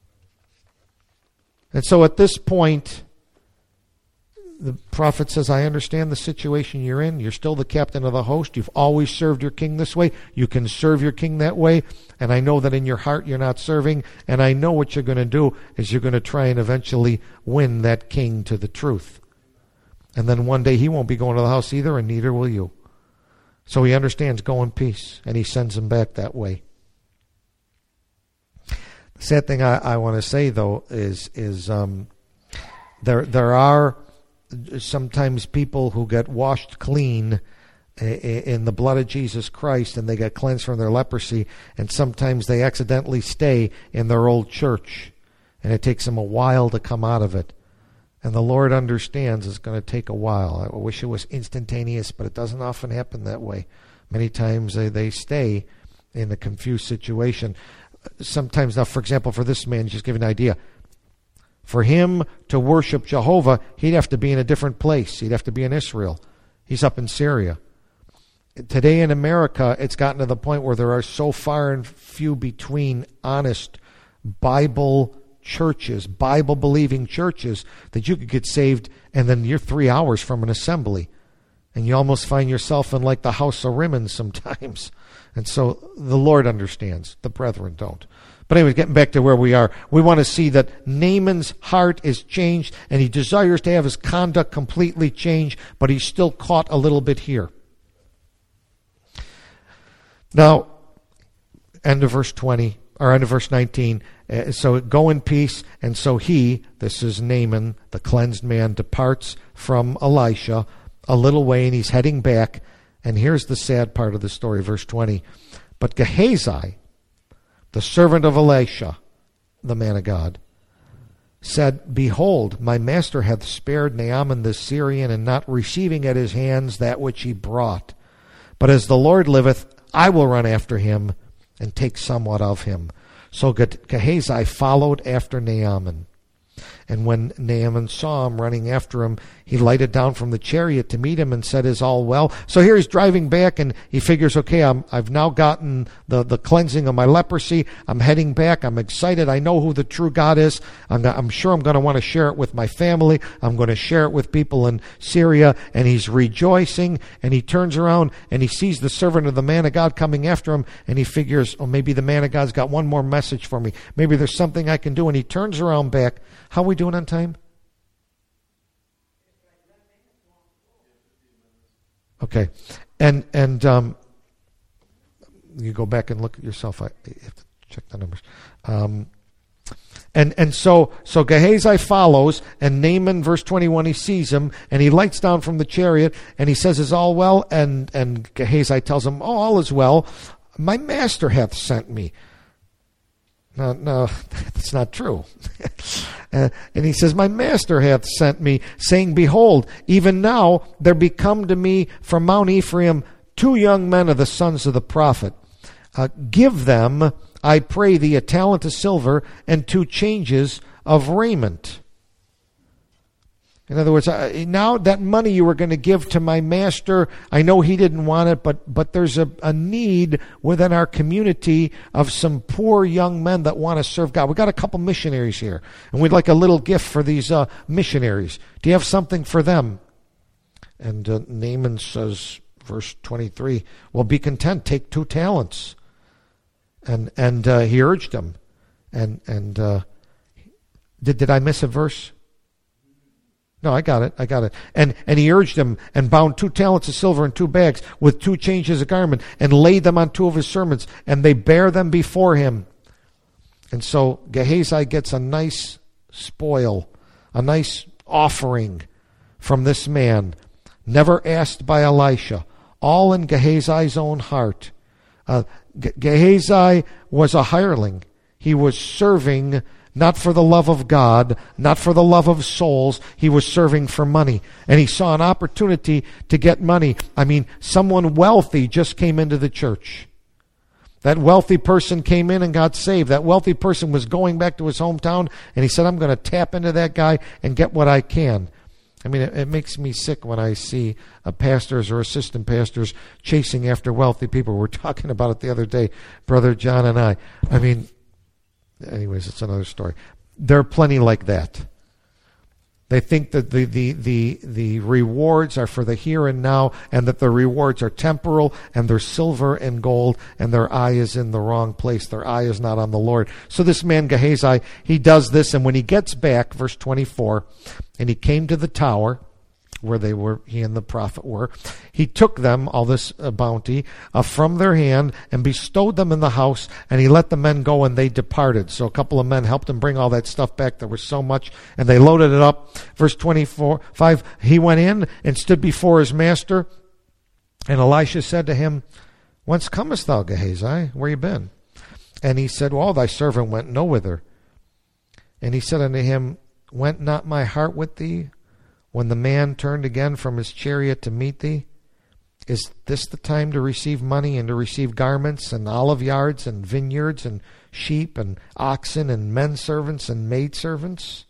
And so at this point, the prophet says, I understand the situation you're in. You're still the captain of the host. You've always served your king this way. You can serve your king that way. And I know that in your heart you're not serving. And I know what you're going to do is you're going to try and eventually win that king to the truth. And then one day he won't be going to the house either, and neither will you. So he understands, go in peace. And he sends him back that way. The sad thing I, I want to say, though, is is um, there there are sometimes people who get washed clean in the blood of Jesus Christ, and they get cleansed from their leprosy, and sometimes they accidentally stay in their old church, and it takes them a while to come out of it. And the Lord understands it's going to take a while. I wish it was instantaneous, but it doesn't often happen that way. Many times they, they stay in a confused situation. Sometimes, now, for example, for this man, just give you an idea. For him to worship Jehovah, he'd have to be in a different place. He'd have to be in Israel. He's up in Syria. Today in America, it's gotten to the point where there are so far and few between honest Bible churches, Bible-believing churches, that you could get saved and then you're three hours from an assembly. And you almost find yourself in like the House of Rimmon sometimes. And so the Lord understands. The brethren don't. But anyway, getting back to where we are, we want to see that Naaman's heart is changed, and he desires to have his conduct completely changed, but he's still caught a little bit here. Now, end of verse twenty, or end of verse nineteen. Uh, so go in peace, and so he, this is Naaman, the cleansed man, departs from Elisha a little way, and he's heading back. And here's the sad part of the story, verse twenty. But Gehazi, the servant of Elisha, the man of God, said, Behold, my master hath spared Naaman the Syrian, and not receiving at his hands that which he brought. But as the Lord liveth, I will run after him, and take somewhat of him. So Gehazi followed after Naaman. And when Naaman saw him running after him, he lighted down from the chariot to meet him and said, Is all well? So here he's driving back, and he figures, okay, I'm, I've now gotten the, the cleansing of my leprosy. I'm heading back. I'm excited. I know who the true God is. I'm, I'm sure I'm going to want to share it with my family. I'm going to share it with people in Syria. And he's rejoicing, and he turns around, and he sees the servant of the man of God coming after him, and he figures, oh, maybe the man of God's got one more message for me. Maybe there's something I can do. And he turns around back. How are we doing on time? Okay. And and um, you go back and look at yourself. I have to check the numbers. Um, and and so so Gehazi follows, and Naaman, verse twenty-one, he sees him, and he lights down from the chariot, and he says, Is all well? And, and Gehazi tells him, Oh, all is well. My master hath sent me. No, no, that's not true. uh, and he says, My master hath sent me, saying, Behold, even now there be come to me from Mount Ephraim two young men of the sons of the prophet. Uh, give them, I pray thee, a talent of silver and two changes of raiment. In other words, uh, now that money you were going to give to my master, I know he didn't want it, but but there's a, a need within our community of some poor young men that want to serve God. We've got a couple missionaries here, and we'd like a little gift for these uh, missionaries. Do you have something for them? And uh, Naaman says, verse twenty-three, well, be content, take two talents. And and uh, he urged them. And, and uh, did, did I miss a verse? No, I got it. I got it. And and he urged him, and bound two talents of silver in two bags with two changes of garment, and laid them on two of his servants, and they bare them before him. And so Gehazi gets a nice spoil, a nice offering from this man, never asked by Elisha, all in Gehazi's own heart. Uh, Gehazi was a hireling. He was serving not for the love of God, not for the love of souls. He was serving for money. And he saw an opportunity to get money. I mean, someone wealthy just came into the church. That wealthy person came in and got saved. That wealthy person was going back to his hometown, and he said, I'm going to tap into that guy and get what I can. I mean, it, it makes me sick when I see uh, pastors or assistant pastors chasing after wealthy people. We were talking about it the other day, Brother John and I. I mean, anyways, it's another story. There are plenty like that. They think that the, the, the, the rewards are for the here and now, and that the rewards are temporal, and they're silver and gold, and their eye is in the wrong place. Their eye is not on the Lord. So this man Gehazi, he does this, and when he gets back, verse twenty-four, and he came to the tower where they were, he and the prophet were, he took them, all this uh, bounty, uh, from their hand and bestowed them in the house, and he let the men go, and they departed. So a couple of men helped him bring all that stuff back. There was so much, and they loaded it up. Verse twenty-four, five, he went in and stood before his master, and Elisha said to him, Whence comest thou, Gehazi? Where you been? And he said, Well, thy servant went no whither. And he said unto him, Went not my heart with thee when the man turned again from his chariot to meet thee? Is this the time to receive money and to receive garments and olive yards and vineyards and sheep and oxen and men servants and maid servants?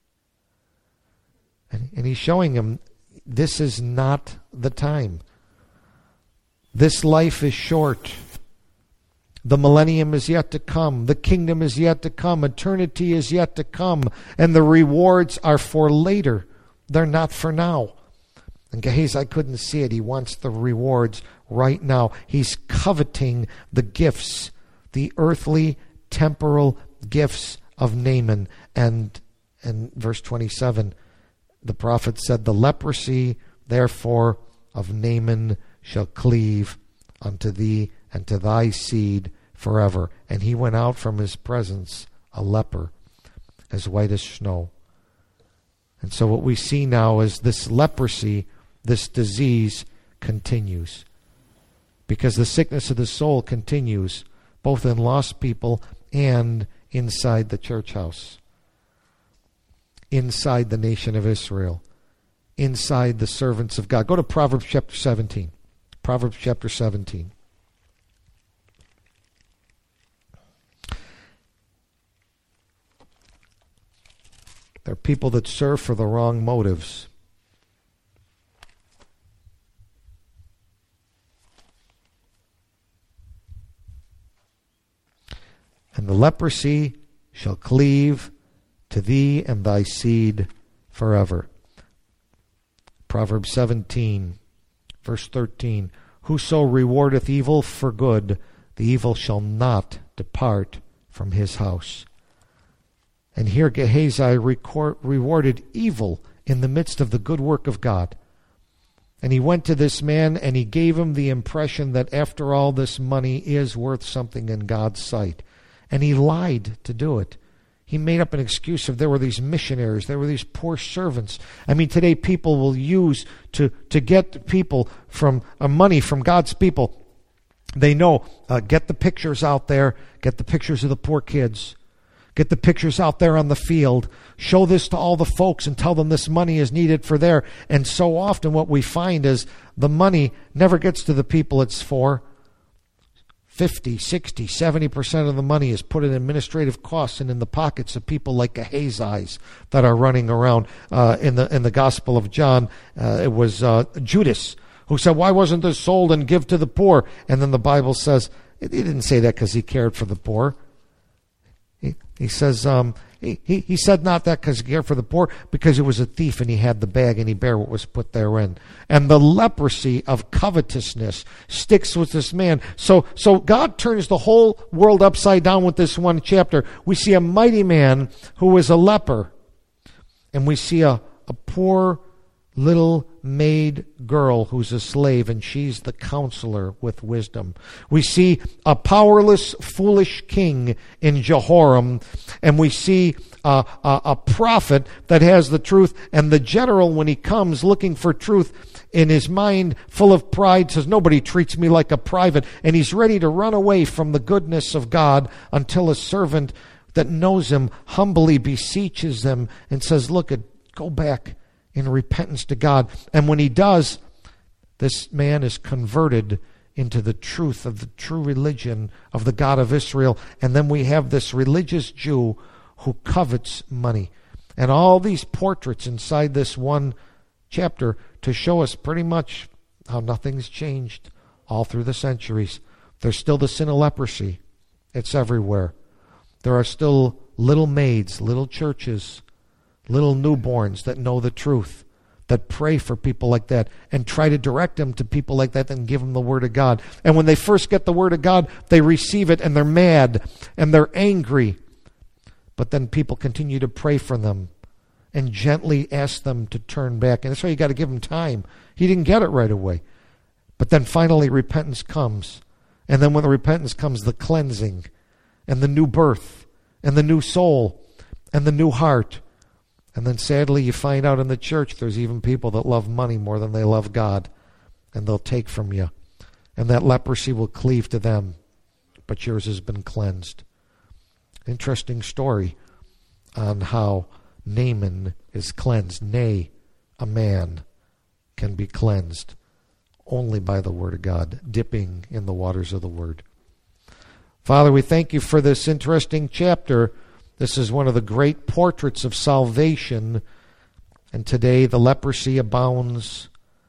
And, and he's showing him this is not the time. This life is short. The millennium is yet to come. The kingdom is yet to come. Eternity is yet to come. And the rewards are for later. They're not for now. And Gehazi couldn't see it. He wants the rewards right now. He's coveting the gifts, the earthly, temporal gifts of Naaman. And, and verse twenty-seven, the prophet said, The leprosy, therefore, of Naaman shall cleave unto thee and to thy seed forever. And he went out from his presence a leper, as white as snow. And so what we see now is this leprosy, this disease continues. Because the sickness of the soul continues, both in lost people and inside the church house. Inside the nation of Israel. Inside the servants of God. Go to Proverbs chapter seventeen. Proverbs chapter seventeen. There are people that serve for the wrong motives. And the leprosy shall cleave to thee and thy seed forever. Proverbs seventeen, verse thirteen. Whoso rewardeth evil for good, the evil shall not depart from his house. And here Gehazi record, rewarded evil in the midst of the good work of God. And he went to this man and he gave him the impression that after all, this money is worth something in God's sight. And he lied to do it. He made up an excuse of there were these missionaries, there were these poor servants. I mean, today people will use to, to get people from uh, money from God's people. They know, uh, get the pictures out there, get the pictures of the poor kids. Get the pictures out there on the field. Show this to all the folks and tell them this money is needed for there. And so often what we find is the money never gets to the people it's for. fifty, sixty, seventy percent of the money is put in administrative costs and in the pockets of people like Gehazi's that are running around. Uh, in the in the Gospel of John, uh, it was uh, Judas who said, why wasn't this sold and give to the poor? And then the Bible says, he didn't say that because he cared for the poor. He, he says, um, he, he, he said not that because he cared for the poor, because he was a thief and he had the bag and he bare what was put therein. And the leprosy of covetousness sticks with this man. So, so God turns the whole world upside down with this one chapter. We see a mighty man who was a leper. And we see a, a poor little maid girl who's a slave, and she's the counselor with wisdom. We see a powerless, foolish king in Jehoram, and we see a, a, a prophet that has the truth, and the general, when he comes looking for truth, in his mind full of pride, says, nobody treats me like a private, and he's ready to run away from the goodness of God until a servant that knows him humbly beseeches them and says, look, go back in repentance to God. And when he does, this man is converted into the truth of the true religion of the God of Israel. And then we have this religious Jew who covets money. And all these portraits inside this one chapter to show us pretty much how nothing's changed all through the centuries. There's still the sin of leprosy. It's everywhere. There are still little maids, little churches, little newborns that know the truth, that pray for people like that and try to direct them to people like that and give them the Word of God. And when they first get the Word of God, they receive it and they're mad and they're angry. But then people continue to pray for them and gently ask them to turn back. And that's why you got to give him time. He didn't get it right away. But then finally repentance comes. And then when the repentance comes, the cleansing and the new birth and the new soul and the new heart. And then sadly you find out in the church there's even people that love money more than they love God. And they'll take from you. And that leprosy will cleave to them. But yours has been cleansed. Interesting story on how Naaman is cleansed. Nay, a man can be cleansed only by the Word of God, dipping in the waters of the Word. Father, we thank you for this interesting chapter. This is one of the great portraits of salvation. And today the leprosy abounds.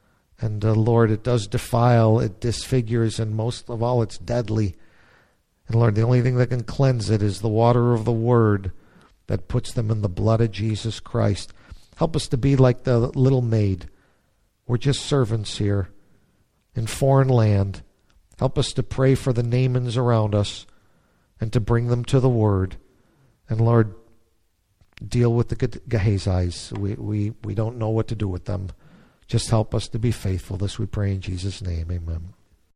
And uh, Lord, it does defile, it disfigures, and most of all it's deadly. And Lord, the only thing that can cleanse it is the water of the Word that puts them in the blood of Jesus Christ. Help us to be like the little maid. We're just servants here in foreign land. Help us to pray for the Naamans around us and to bring them to the Word. And Lord, deal with the Gehazis. We, we, we don't know what to do with them. Just help us to be faithful. This we pray in Jesus' name. Amen.